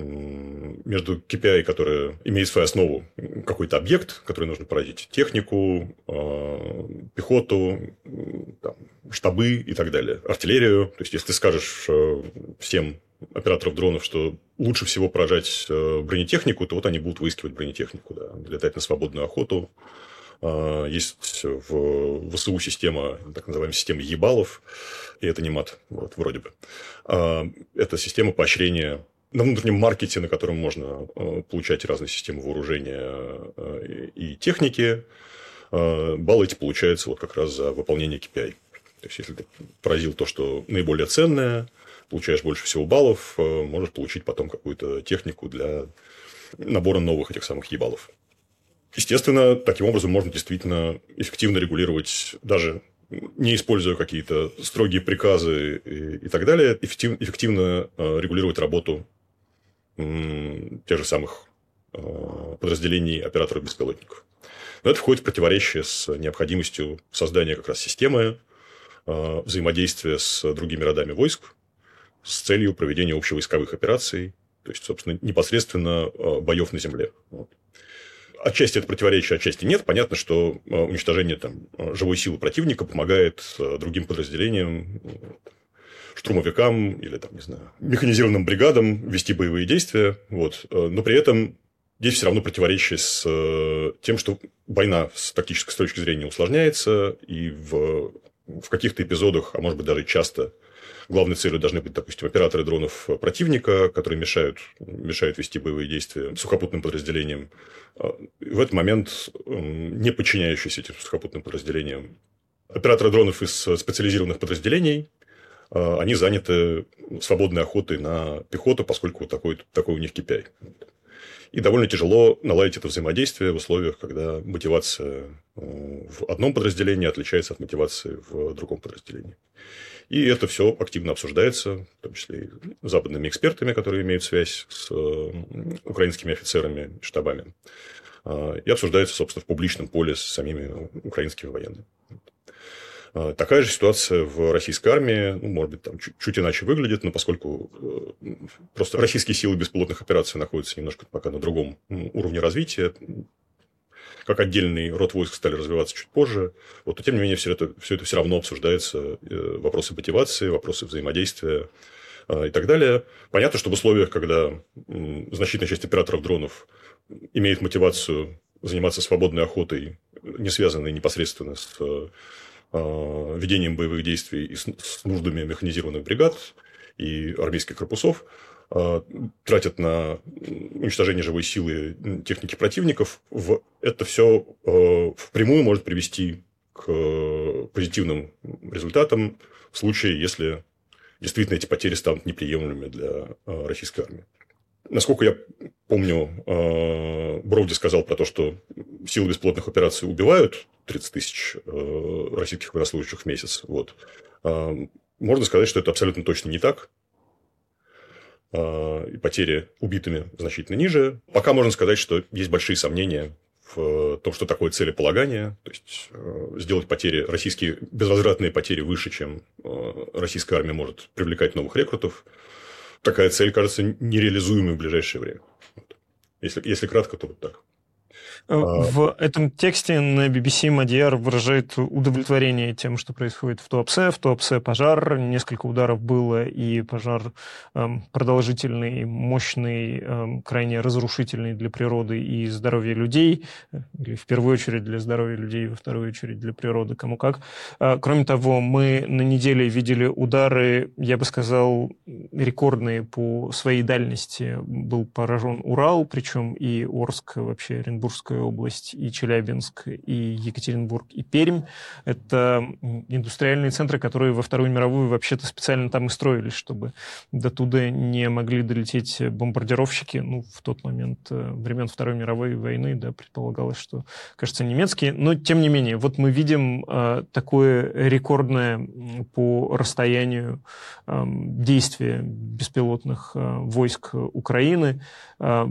[SPEAKER 2] KPI, которая имеет свою основу какой-то объект, который нужно поразить, технику, пехоту, там, штабы и так далее, артиллерию. То есть, если ты скажешь всем операторам дронов, что лучше всего поражать бронетехнику, то вот они будут выискивать бронетехнику, да, летать на свободную охоту. Есть в ВСУ система, так называемая система ебалов, и это не мат, вот, вроде бы. Это система поощрения на внутреннем маркете, на котором можно получать разные системы вооружения и техники. Баллы эти получаются вот как раз за выполнение KPI. То есть, если ты поразил то, что наиболее ценное, получаешь больше всего баллов, можешь получить потом какую-то технику для набора новых этих самых ебалов. Естественно, таким образом можно действительно эффективно регулировать, даже не используя какие-то строгие приказы и так далее, эффективно регулировать работу тех же самых подразделений операторов беспилотников. Но это входит в противоречие с необходимостью создания как раз системы взаимодействия с другими родами войск. с целью проведения общевойсковых операций, то есть, собственно, непосредственно боев на земле. Вот. Отчасти это противоречие, отчасти нет. Понятно, что уничтожение живой силы противника помогает другим подразделениям, штурмовикам или механизированным бригадам вести боевые действия. Вот. Но при этом здесь все равно противоречие с тем, что война с тактической точки зрения усложняется, и в каких-то эпизодах, а может быть даже часто, главной целью должны быть, допустим, операторы дронов противника, которые мешают вести боевые действия сухопутным подразделениям. В этот момент не подчиняющиеся этим сухопутным подразделениям операторы дронов из специализированных подразделений, они заняты свободной охотой на пехоту, поскольку такой у них KPI. И довольно тяжело наладить это взаимодействие в условиях, когда мотивация в одном подразделении отличается от мотивации в другом подразделении. И это все активно обсуждается, в том числе и западными экспертами, которые имеют связь с украинскими офицерами и штабами. И обсуждается, собственно, в публичном поле с самими украинскими военными. Такая же ситуация в российской армии, может быть, чуть иначе выглядит, но поскольку просто российские силы беспилотных операций находятся немножко пока на другом уровне развития, как отдельный род войск стали развиваться чуть позже, но тем не менее все это все равно обсуждается, вопросы мотивации, вопросы взаимодействия и так далее. Понятно, что в условиях, когда значительная часть операторов дронов имеет мотивацию заниматься свободной охотой, не связанной непосредственно с ведением боевых действий и с нуждами механизированных бригад и армейских корпусов, тратят на уничтожение живой силы техники противников, это все впрямую может привести к позитивным результатам в случае, если действительно эти потери станут неприемлемыми для российской армии. Насколько я помню, Броуди сказал про то, что силы беспилотных операций убивают 30 тысяч российских военнослужащих в месяц. Вот. Можно сказать, что это абсолютно точно не так. И потери убитыми значительно ниже. Пока можно сказать, что есть большие сомнения в том, что такое целеполагание. То есть, сделать безвозвратные потери выше, чем российская армия может привлекать новых рекрутов. Такая цель кажется нереализуемой в ближайшее время. Если кратко, то вот так.
[SPEAKER 3] В этом тексте на BBC Мадьяр выражает удовлетворение тем, что происходит в Туапсе. В Туапсе пожар, несколько ударов было, и пожар продолжительный, мощный, крайне разрушительный для природы и здоровья людей. Или в первую очередь для здоровья людей, во вторую очередь для природы, кому как. Кроме того, мы на неделе видели удары, я бы сказал, рекордные по своей дальности. Был поражен Урал, причем и Орск, вообще Оренбургская область, и Челябинск, и Екатеринбург, и Пермь. Это индустриальные центры, которые во Вторую мировую вообще-то специально там и строились, чтобы до туда не могли долететь бомбардировщики. В тот момент времен Второй мировой войны, предполагалось, что, кажется, немецкие. Но, тем не менее, вот мы видим такое рекордное по расстоянию действие беспилотных войск Украины. Я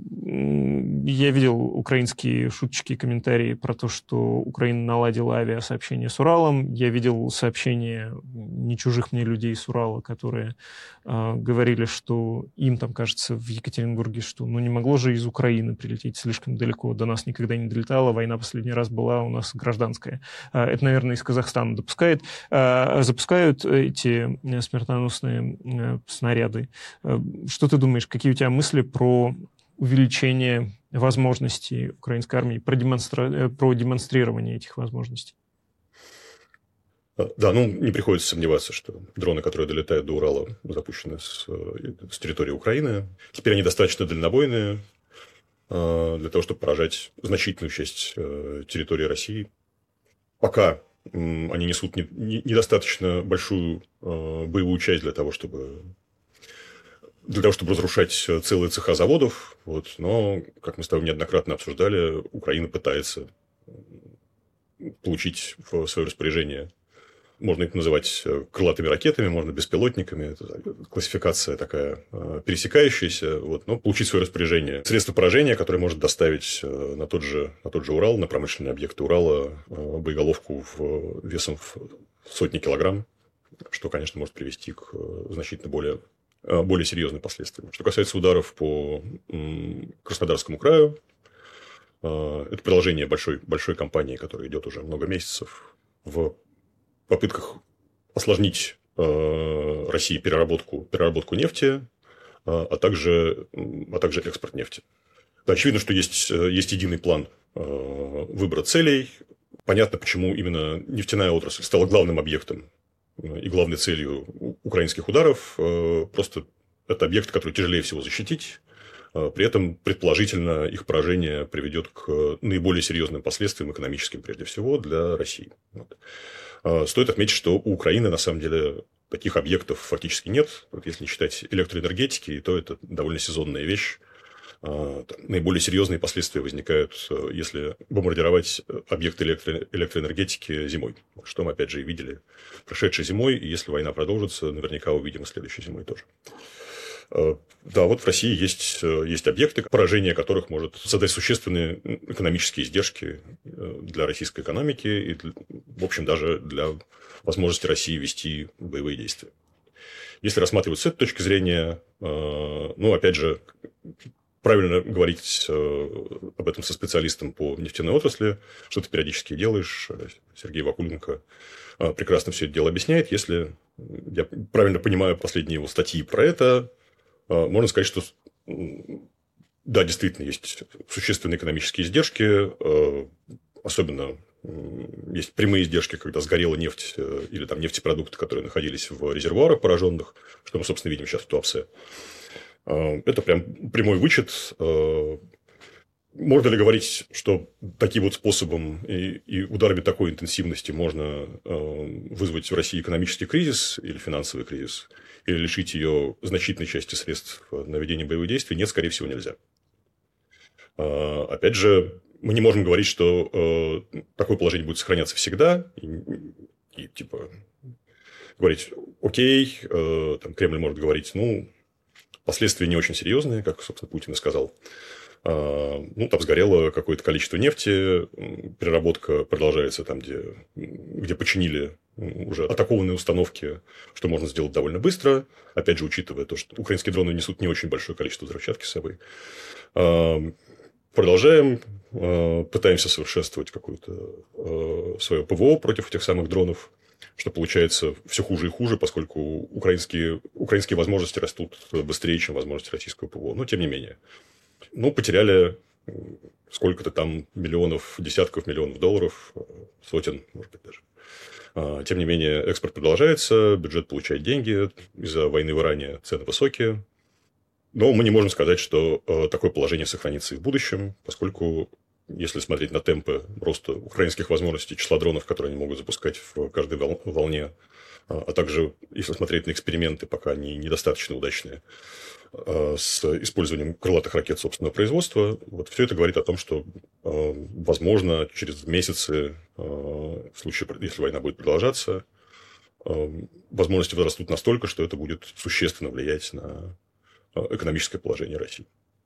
[SPEAKER 3] видел украинские шуточки и комментарии про то, что Украина наладила авиасообщение с Уралом. Я видел сообщения не чужих мне людей с Урала, которые говорили, что им там, кажется, в Екатеринбурге, что не могло же из Украины прилететь слишком далеко, до нас никогда не долетала, война последний раз была у нас гражданская. Это, наверное, из Казахстана запускают эти смертоносные снаряды. Что ты думаешь, какие у тебя мысли про увеличение возможностей украинской армии, про демонстрирование этих возможностей?
[SPEAKER 2] Да, не приходится сомневаться, что дроны, которые долетают до Урала, запущены с территории Украины. Теперь они достаточно дальнобойные для того, чтобы поражать значительную часть территории России. Пока они несут недостаточно большую боевую часть для того, чтобы разрушать целые цеха заводов. Но, как мы с тобой неоднократно обсуждали, Украина пытается получить в свое распоряжение, можно их называть крылатыми ракетами, можно беспилотниками, это классификация такая пересекающаяся, но получить в свое распоряжение средства поражения, которые может доставить на тот же Урал, на промышленные объекты Урала, боеголовку весом в сотни килограмм. что, конечно, может привести к значительно более серьезным последствиям. Что касается ударов по Краснодарскому краю, это продолжение большой кампании, которая идет уже много месяцев в попытках осложнить России переработку нефти, а также экспорт нефти. Да, очевидно, что есть единый план выбора целей. Понятно, почему именно нефтяная отрасль стала главным объектом и главной целью украинских ударов. Просто это объект, который тяжелее всего защитить. При этом, предположительно, их поражение приведет к наиболее серьезным последствиям, экономическим прежде всего, для России. Стоит отметить, что у Украины, на самом деле, таких объектов фактически нет. Если не считать электроэнергетики, то это довольно сезонная вещь. Наиболее серьезные последствия возникают, если бомбардировать объекты электроэнергетики зимой, что мы, опять же, и видели прошедшей зимой, и если война продолжится, наверняка увидим и следующей зимой тоже. Да, вот в России есть объекты, поражение которых может создать существенные экономические издержки для российской экономики и, в общем, даже для возможности России вести боевые действия. Если рассматривать с этой точки зрения, опять же, правильно говорить об этом со специалистом по нефтяной отрасли, что ты периодически делаешь. Сергей Вакуленко прекрасно все это дело объясняет. Если я правильно понимаю последние его статьи про это, можно сказать, что да, действительно, есть существенные экономические издержки, особенно есть прямые издержки, когда сгорела нефть или там нефтепродукты, которые находились в резервуарах пораженных, что мы, собственно, видим сейчас в Туапсе. Это прям прямой вычет. Можно ли говорить, что таким вот способом и ударами такой интенсивности можно вызвать в России экономический кризис или финансовый кризис, или лишить ее значительной части средств на ведение боевых действий? Нет, скорее всего, нельзя. Опять же, мы не можем говорить, что такое положение будет сохраняться всегда, и типа говорить, окей, там, Кремль может говорить, последствия не очень серьезные, как, собственно, Путин и сказал. Там сгорело какое-то количество нефти, переработка продолжается там, где починили уже атакованные установки, что можно сделать довольно быстро. Опять же, учитывая то, что украинские дроны несут не очень большое количество взрывчатки с собой. Продолжаем, пытаемся совершенствовать какое-то свое ПВО против этих самых дронов, что получается все хуже и хуже, поскольку украинские возможности растут быстрее, чем возможности российского ПВО. Но, тем не менее. Потеряли сколько-то там миллионов, десятков миллионов долларов, сотен, может быть, даже. Тем не менее, экспорт продолжается, бюджет получает деньги, из-за войны в Иране цены высокие. Но мы не можем сказать, что такое положение сохранится и в будущем, поскольку, если смотреть на темпы роста украинских возможностей, числа дронов, которые они могут запускать в каждой волне, а также, если смотреть на эксперименты, пока они недостаточно удачные, с использованием крылатых ракет собственного производства, вот все это говорит о том, что, возможно, через месяцы, в случае, если война будет продолжаться, возможности возрастут настолько, что это будет существенно влиять на экономическое положение России.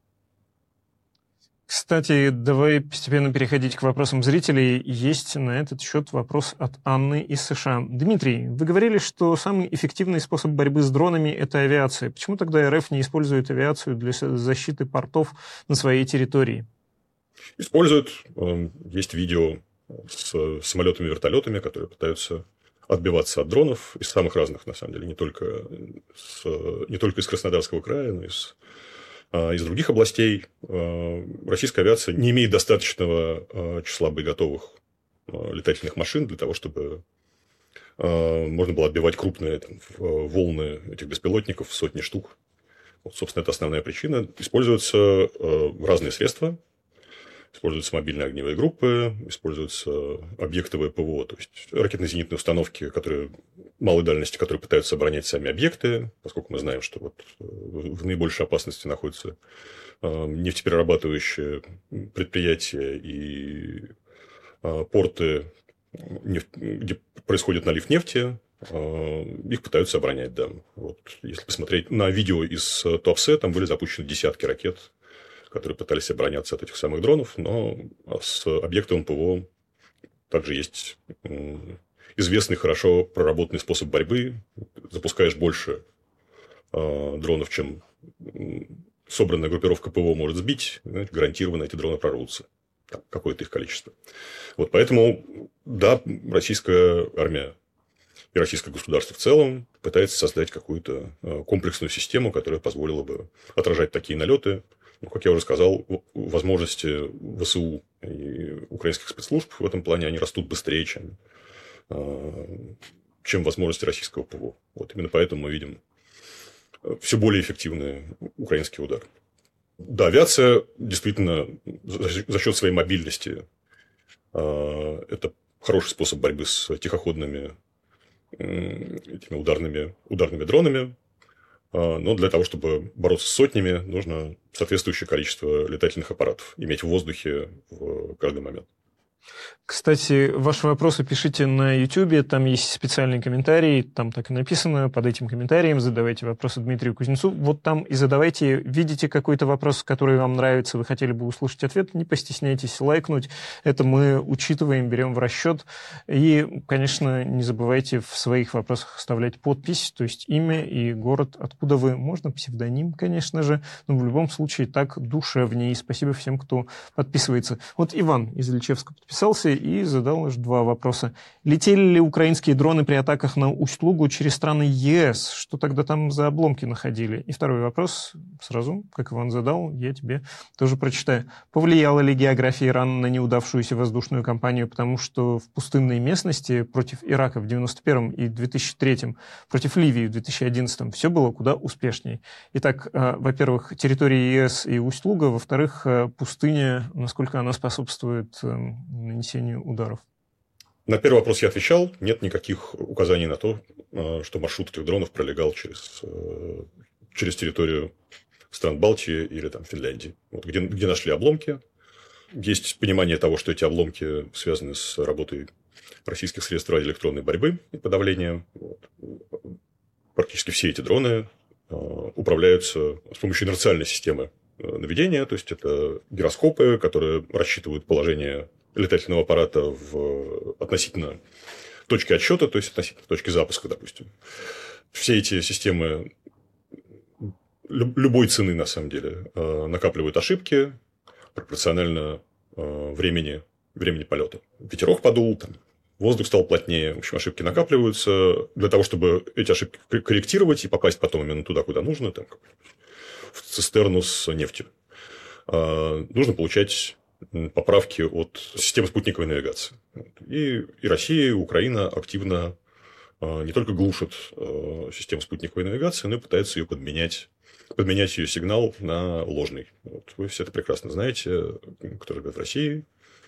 [SPEAKER 3] Кстати, давай постепенно переходить к вопросам зрителей. Есть на этот счет вопрос от Анны из США. Дмитрий, вы говорили, что самый эффективный способ борьбы с дронами – это авиация. Почему тогда РФ не использует авиацию для защиты портов на своей территории?
[SPEAKER 2] Используют. Есть видео с самолетами и вертолетами, которые пытаются отбиваться от дронов из самых разных, на самом деле, не только из Краснодарского края, но и из других областей. Российская авиация не имеет достаточного числа боеготовых летательных машин для того, чтобы можно было отбивать крупные волны этих беспилотников, сотни штук. Вот, собственно, это основная причина. Используются разные средства. Используются мобильные огневые группы, используются объектовое ПВО, то есть ракетно-зенитные установки, которые малой дальности, которые пытаются оборонять сами объекты, поскольку мы знаем, что вот в наибольшей опасности находятся нефтеперерабатывающие предприятия и порты, где происходит налив нефти, их пытаются оборонять, да. Вот, если посмотреть на видео из Туапсе, там были запущены десятки ракет, которые пытались обороняться от этих самых дронов, но с объектовым ПВО также есть известный, хорошо проработанный способ борьбы. Запускаешь больше дронов, чем собранная группировка ПВО может сбить, гарантированно эти дроны прорвутся. Какое-то их количество. Вот поэтому, да, российская армия и российское государство в целом пытается создать какую-то комплексную систему, которая позволила бы отражать такие налеты. Как я уже сказал, возможности ВСУ и украинских спецслужб в этом плане они растут быстрее, чем возможности российского ПВО. Вот именно поэтому мы видим все более эффективный украинский удар. Да, авиация действительно за счет своей мобильности это хороший способ борьбы с тихоходными этими ударными дронами. Но для того, чтобы бороться с сотнями, нужно соответствующее количество летательных аппаратов иметь в воздухе в каждый момент.
[SPEAKER 3] Кстати, ваши вопросы пишите на YouTube, там есть специальный комментарий, там так и написано, под этим комментарием задавайте вопросы Дмитрию Кузнецову. Вот там и задавайте, видите какой-то вопрос, который вам нравится, вы хотели бы услышать ответ, не постесняйтесь лайкнуть, это мы учитываем, берем в расчет. И, конечно, не забывайте в своих вопросах оставлять подпись, то есть имя и город, откуда вы, можно псевдоним, конечно же, но в любом случае так душевнее. И спасибо всем, кто подписывается. Вот Иван из Ильичевска подписался и задал аж 2 вопроса. Летели ли украинские дроны при атаках на Усть-Лугу через страны ЕС? Что тогда там за обломки находили? И второй вопрос сразу, как Иван задал, я тебе тоже прочитаю. Повлияла ли география Ирана на неудавшуюся воздушную кампанию, потому что в пустынной местности против Ирака в 91-м и 2003-м, против Ливии в 2011-м все было куда успешнее? Итак, во-первых, территория ЕС и Усть-Луга, во-вторых, пустыня, насколько она способствует нанесению ударов?
[SPEAKER 2] На первый вопрос я отвечал. Нет никаких указаний на то, что маршрут этих дронов пролегал через территорию стран Балтии или там, Финляндии. Вот, где нашли обломки. Есть понимание того, что эти обломки связаны с работой российских средств радиоэлектронной борьбы и подавления. Вот. Практически все эти дроны управляются с помощью инерциальной системы наведения. То есть, это гироскопы, которые рассчитывают положение летательного аппарата относительно точки отсчета, то есть относительно точки запуска, допустим. Все эти системы любой цены, на самом деле, накапливают ошибки пропорционально времени полета. Ветерок подул, там, воздух стал плотнее, в общем, ошибки накапливаются. Для того, чтобы эти ошибки корректировать и попасть потом именно туда, куда нужно, там, в цистерну с нефтью, нужно получать поправки от системы спутниковой навигации. И Россия, и Украина активно не только глушат систему спутниковой навигации, но и пытаются ее подменять ее сигнал на ложный. Вот. Вы все это прекрасно знаете, кто живет в России,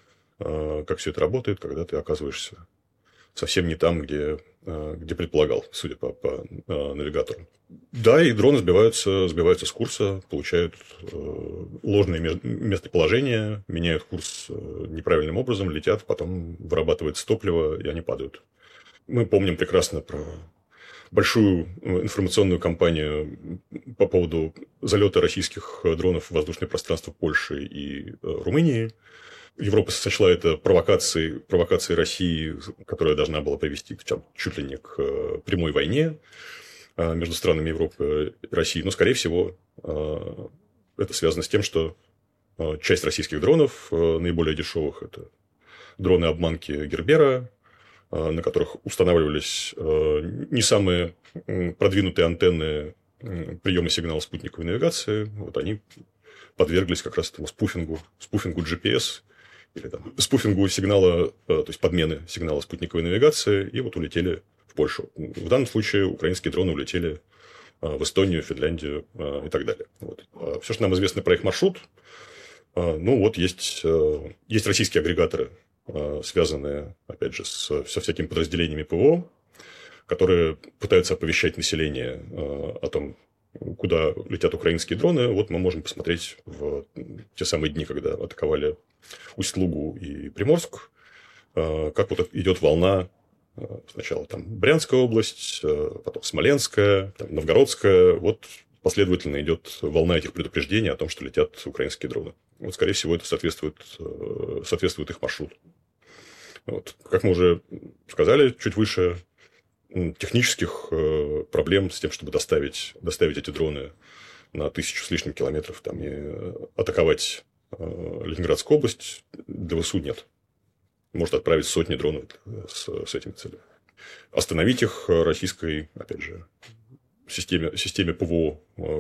[SPEAKER 2] как все это работает, когда ты оказываешься совсем не там, где предполагал, судя по навигатору. Да, и дроны сбиваются с курса, получают ложные местоположения, меняют курс неправильным образом, летят, потом вырабатывается топливо, и они падают. Мы помним прекрасно про большую информационную кампанию по поводу залета российских дронов в воздушное пространство Польши и Румынии. Европа сочла это провокацией России, которая должна была привести чуть ли не к прямой войне между странами Европы и России. Но, скорее всего, это связано с тем, что часть российских дронов, наиболее дешевых, это дроны-обманки Гербера, на которых устанавливались не самые продвинутые антенны приема сигнала спутниковой навигации. Вот они подверглись как раз этому спуфингу GPS, или там, спуфингу сигнала, то есть подмены сигнала спутниковой навигации, и вот улетели в Польшу. В данном случае украинские дроны улетели в Эстонию, Финляндию и так далее. Вот. Все, что нам известно про их маршрут, ну вот есть российские агрегаторы, связанные, опять же, со всякими подразделениями ПВО, которые пытаются оповещать население о том, куда летят украинские дроны. Вот мы можем посмотреть в те самые дни, когда атаковали Усть-Лугу и Приморск, как вот идет волна. Сначала там Брянская область, потом Смоленская, там Новгородская. Вот последовательно идет волна этих предупреждений о том, что летят украинские дроны. Вот, скорее всего, это соответствует их маршруту. Вот. Как мы уже сказали чуть выше, технических проблем с тем, чтобы доставить эти дроны на 1000 с лишним километров там, и атаковать Ленинградскую область, для ВСУ нет. Может отправить сотни дронов с этими целями. Остановить их российской, опять же, системе ПВО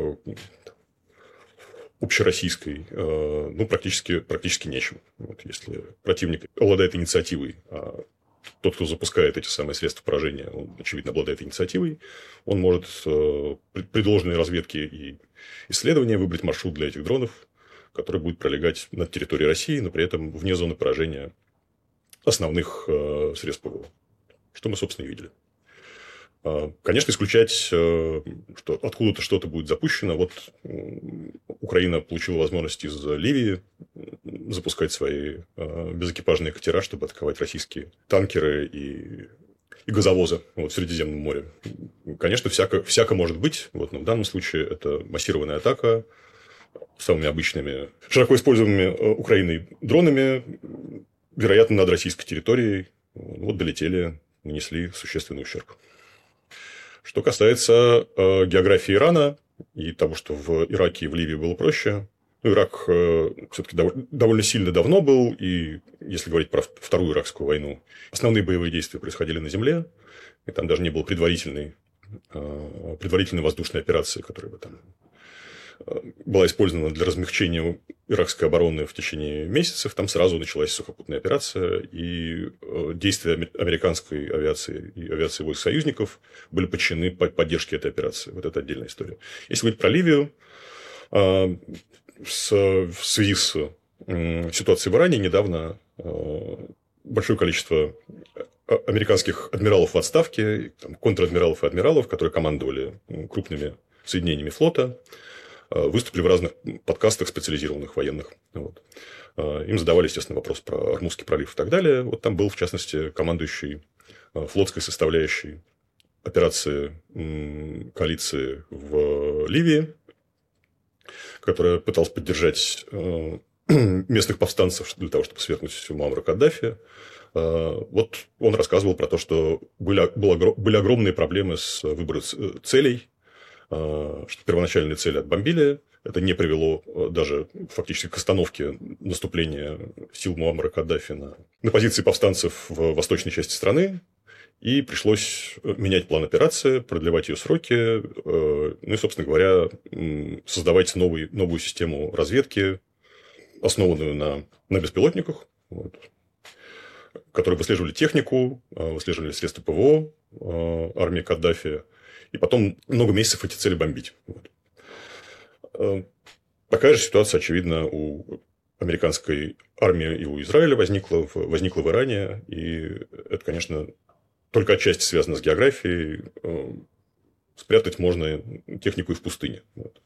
[SPEAKER 2] общероссийской, практически нечем. Вот, если противник обладает инициативой, а тот, кто запускает эти самые средства поражения, он, очевидно, обладает инициативой, он может при должной разведке и исследовании выбрать маршрут для этих дронов, который будет пролегать над территорией России, но при этом вне зоны поражения основных средств ПВО. Что мы, собственно, и видели. Конечно, исключать, что откуда-то что-то будет запущено. Вот Украина получила возможность из Ливии запускать свои безэкипажные катера, чтобы атаковать российские танкеры и газовозы в Средиземном море. Конечно, всяко может быть. Вот, но в данном случае это массированная атака самыми обычными, широко используемыми Украиной дронами, вероятно, над российской территорией. Вот долетели, нанесли существенный ущерб. Что касается географии Ирана и того, что в Ираке и в Ливии было проще, Ирак все-таки довольно сильно давно был, и если говорить про Вторую Иракскую войну, основные боевые действия происходили на земле, и там даже не было предварительной воздушной операции, которая бы там была использована для размягчения иракской обороны в течение месяцев. Там сразу началась сухопутная операция, и действия американской авиации и авиации войск союзников были подчинены поддержке этой операции. Вот это отдельная история. Если говорить про Ливию, в связи с ситуацией в Иране недавно большое количество американских адмиралов в отставке, контр-адмиралов и адмиралов, которые командовали крупными соединениями флота, выступили в разных подкастах специализированных военных. Вот. Им задавали, естественно, вопрос про Ормузский пролив и так далее. Вот там был, в частности, командующий флотской составляющей операции коалиции в Ливии, которая пыталась поддержать местных повстанцев для того, чтобы свергнуть Муаммара Каддафи. Вот он рассказывал про то, что были огромные проблемы с выбором целей, что первоначальные цели отбомбили. Это не привело даже фактически к остановке наступления сил Муаммара Каддафи на позиции повстанцев в восточной части страны. И пришлось менять план операции, продлевать ее сроки. Ну и, собственно говоря, создавать новую систему разведки, основанную на беспилотниках, вот, которые выслеживали технику, выслеживали средства ПВО армии Каддафи. И потом много месяцев эти цели бомбить. Вот. Такая же ситуация, очевидно, у американской армии и у Израиля возникла в Иране. И это, конечно, только отчасти связано с географией. Спрятать можно технику и в пустыне. Вот.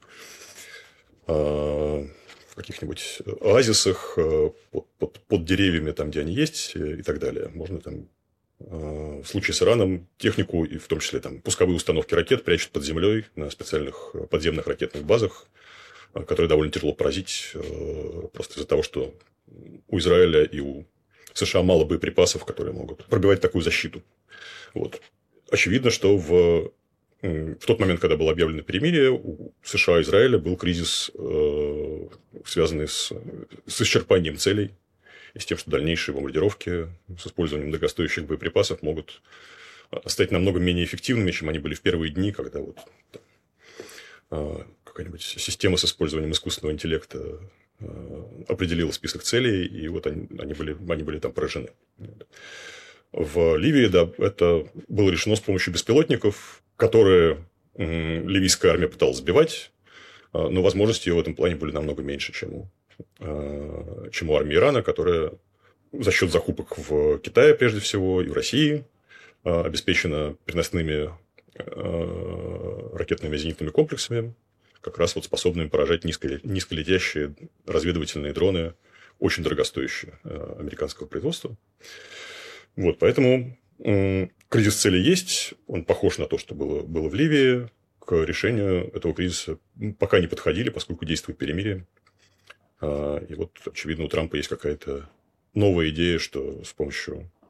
[SPEAKER 2] В каких-нибудь оазисах, под деревьями, там, где они есть, и так далее. Можно там... В случае с Ираном технику, и в том числе там, пусковые установки ракет, прячут под землей на специальных подземных ракетных базах, которые довольно тяжело поразить, просто из-за того, что у Израиля и у США мало боеприпасов, которые могут пробивать такую защиту. Вот. Очевидно, что в тот момент, когда было объявлено перемирие, у США и Израиля был кризис, связанный с исчерпанием целей, и с тем, что дальнейшие бомбардировки с использованием дорогостоящих боеприпасов могут стать намного менее эффективными, чем они были в первые дни, когда вот какая-нибудь система с использованием искусственного интеллекта определила список целей, и вот они были там поражены. В Ливии, да, это было решено с помощью беспилотников, которые ливийская армия пыталась сбивать, но возможности ее в этом плане были намного меньше, чем у армии Ирана, которая за счет закупок в Китае, прежде всего, и в России обеспечена переносными ракетными зенитными комплексами, как раз вот способными поражать низколетящие разведывательные дроны, очень дорогостоящие, американского производства. Вот, поэтому кризис целей есть, он похож на то, что было в Ливии. К решению этого кризиса пока не подходили, поскольку действует перемирие. И вот, очевидно, у Трампа есть какая-то новая идея, что с помощью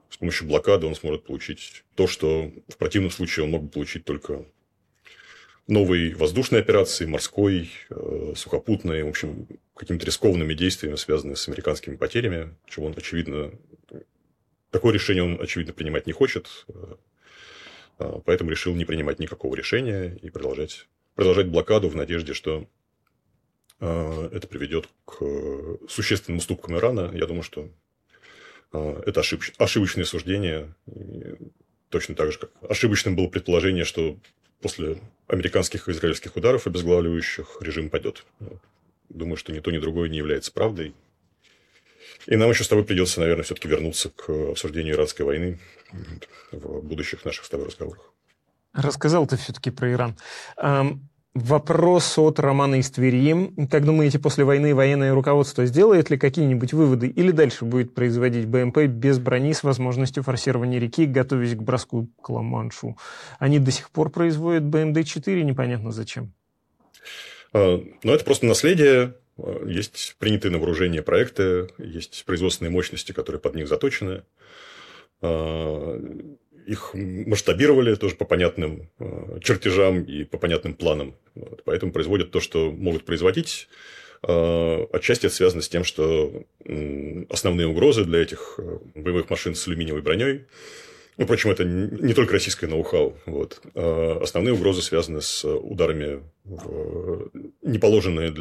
[SPEAKER 2] с помощью блокады он сможет получить то, что в противном случае он мог бы получить только новой воздушной операции, морской, сухопутной, в общем, какими-то рискованными действиями, связанными с американскими потерями, чего он, очевидно, такое решение он, очевидно, принимать не хочет, поэтому решил не принимать никакого решения и продолжать блокаду в надежде, что это приведет к существенным уступкам Ирана. Я думаю, что это ошибочное суждение. Точно так же, как ошибочным было предположение, что после американских и израильских ударов обезглавливающих режим падет. Думаю, что ни то, ни другое не является правдой. И нам еще с тобой придется, наверное, все-таки вернуться к обсуждению иранской войны в будущих наших с тобой разговорах.
[SPEAKER 3] Рассказал ты все-таки про Иран. Вопрос от Романа из Твери. Как думаете, после войны военное руководство сделает ли какие-нибудь выводы или дальше будет производить БМП без брони с возможностью форсирования реки, готовясь к броску к Ла-Маншу? Они до сих пор производят БМД-4, непонятно зачем.
[SPEAKER 2] Это просто наследие. Есть принятые на вооружение проекты, есть производственные мощности, которые под них заточены. Их масштабировали тоже по понятным чертежам и по понятным планам. Поэтому производят то, что могут производить. Отчасти это связано с тем, что основные угрозы для этих боевых машин с алюминиевой броней. Впрочем, это не только российское ноу-хау. Основные угрозы связаны с ударами, неположенные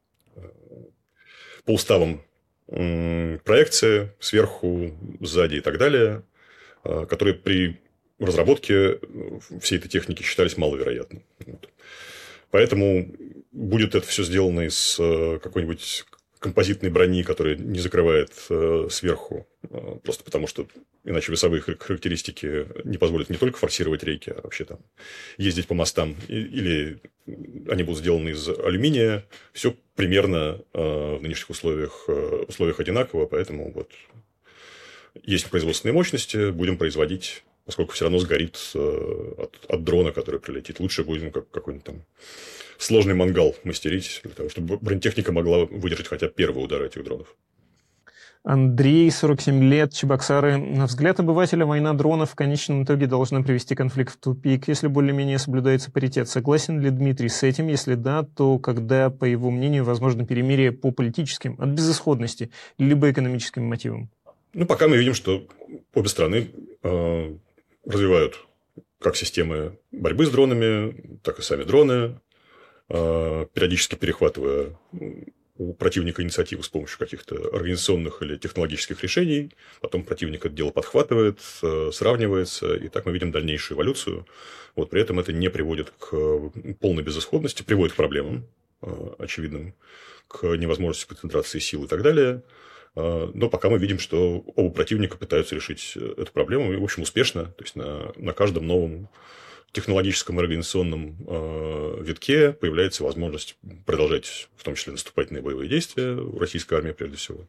[SPEAKER 2] по уставам проекции сверху, сзади и так далее, которые при разработке всей этой техники считались маловероятными. Поэтому будет это все сделано из какой-нибудь композитной брони, которая не закрывает сверху, просто потому что иначе весовые характеристики не позволят не только форсировать реки, а вообще там ездить по мостам, или они будут сделаны из алюминия. Все примерно в нынешних условиях одинаково, поэтому есть производственные мощности, будем производить, поскольку все равно сгорит от дрона, который прилетит. Лучше будем какой-нибудь там сложный мангал мастерить, для того, чтобы бронетехника могла выдержать хотя бы первый удар этих дронов.
[SPEAKER 3] Андрей, 47 лет, Чебоксары. На взгляд обывателя, война дронов в конечном итоге должна привести конфликт в тупик, если более-менее соблюдается паритет. Согласен ли Дмитрий с этим? Если да, то когда, по его мнению, возможно перемирие по политическим, от безысходности, либо экономическим мотивам?
[SPEAKER 2] Пока мы видим, что обе страны развивают как системы борьбы с дронами, так и сами дроны, периодически перехватывая у противника инициативу с помощью каких-то организационных или технологических решений. Потом противник это дело подхватывает, сравнивается, и так мы видим дальнейшую эволюцию. При этом это не приводит к полной безысходности, приводит к проблемам очевидным, к невозможности концентрации сил и так далее. Но пока мы видим, что оба противника пытаются решить эту проблему, и, в общем, успешно. То есть, на каждом новом технологическом и организационном витке появляется возможность продолжать, в том числе, наступательные боевые действия в российской армии, прежде всего.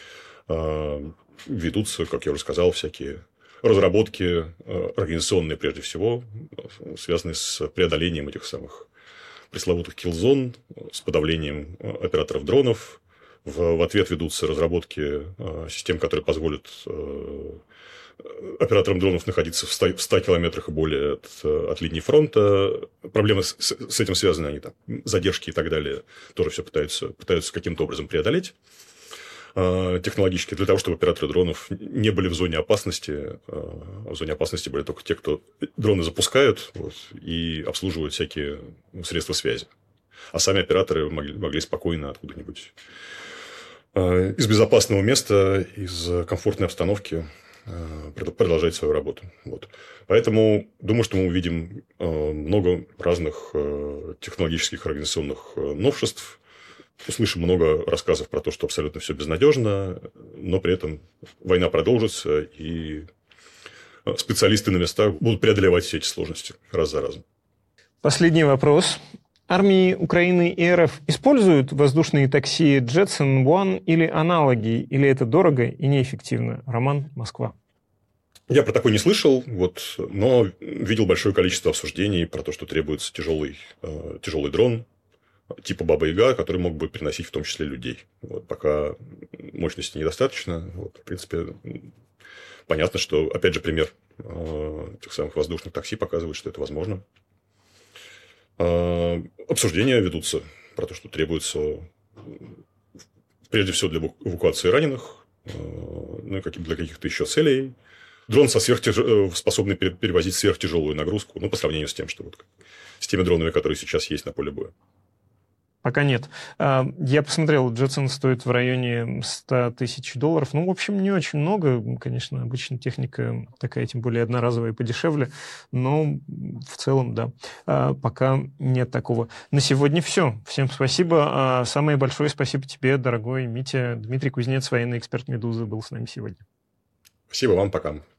[SPEAKER 2] Ведутся, как я уже сказал, всякие разработки организационные, прежде всего, связанные с преодолением этих самых пресловутых киллзон, с подавлением операторов дронов. В ответ ведутся разработки систем, которые позволят операторам дронов находиться в 100 километрах и более от линии фронта. Проблемы с этим связаны, они там, задержки и так далее, тоже все пытаются каким-то образом преодолеть технологически, для того, чтобы операторы дронов не были в зоне опасности. В зоне опасности были только те, кто дроны запускают и обслуживают всякие средства связи. А сами операторы могли спокойно откуда-нибудь из безопасного места, из комфортной обстановки продолжать свою работу. Поэтому думаю, что мы увидим много разных технологических организационных новшеств. Услышим много рассказов про то, что абсолютно все безнадежно, но при этом война продолжится, и специалисты на местах будут преодолевать все эти сложности раз за разом.
[SPEAKER 3] Последний вопрос. Армии Украины и РФ используют воздушные такси Jetson One или аналоги, или это дорого и неэффективно? Роман, Москва.
[SPEAKER 2] Я про такое не слышал, но видел большое количество обсуждений про то, что требуется тяжелый дрон типа Баба-Яга, который мог бы переносить в том числе людей. Пока мощности недостаточно. В принципе, понятно, что, опять же, пример тех самых воздушных такси показывает, что это возможно. Обсуждения ведутся про то, что требуется прежде всего для эвакуации раненых, ну и для каких-то еще целей. Дрон способный перевозить сверхтяжелую нагрузку, ну, по сравнению с тем, что с теми дронами, которые сейчас есть на поле боя.
[SPEAKER 3] Пока нет. Я посмотрел, Jetson стоит в районе $100 тысяч. Ну, в общем, не очень много. Конечно, обычно техника такая, тем более одноразовая, подешевле. Но в целом, да, пока нет такого. На сегодня все. Всем спасибо. Самое большое спасибо тебе, дорогой Митя. Дмитрий Кузнец, военный эксперт «Медузы», был с нами сегодня.
[SPEAKER 2] Спасибо вам, пока.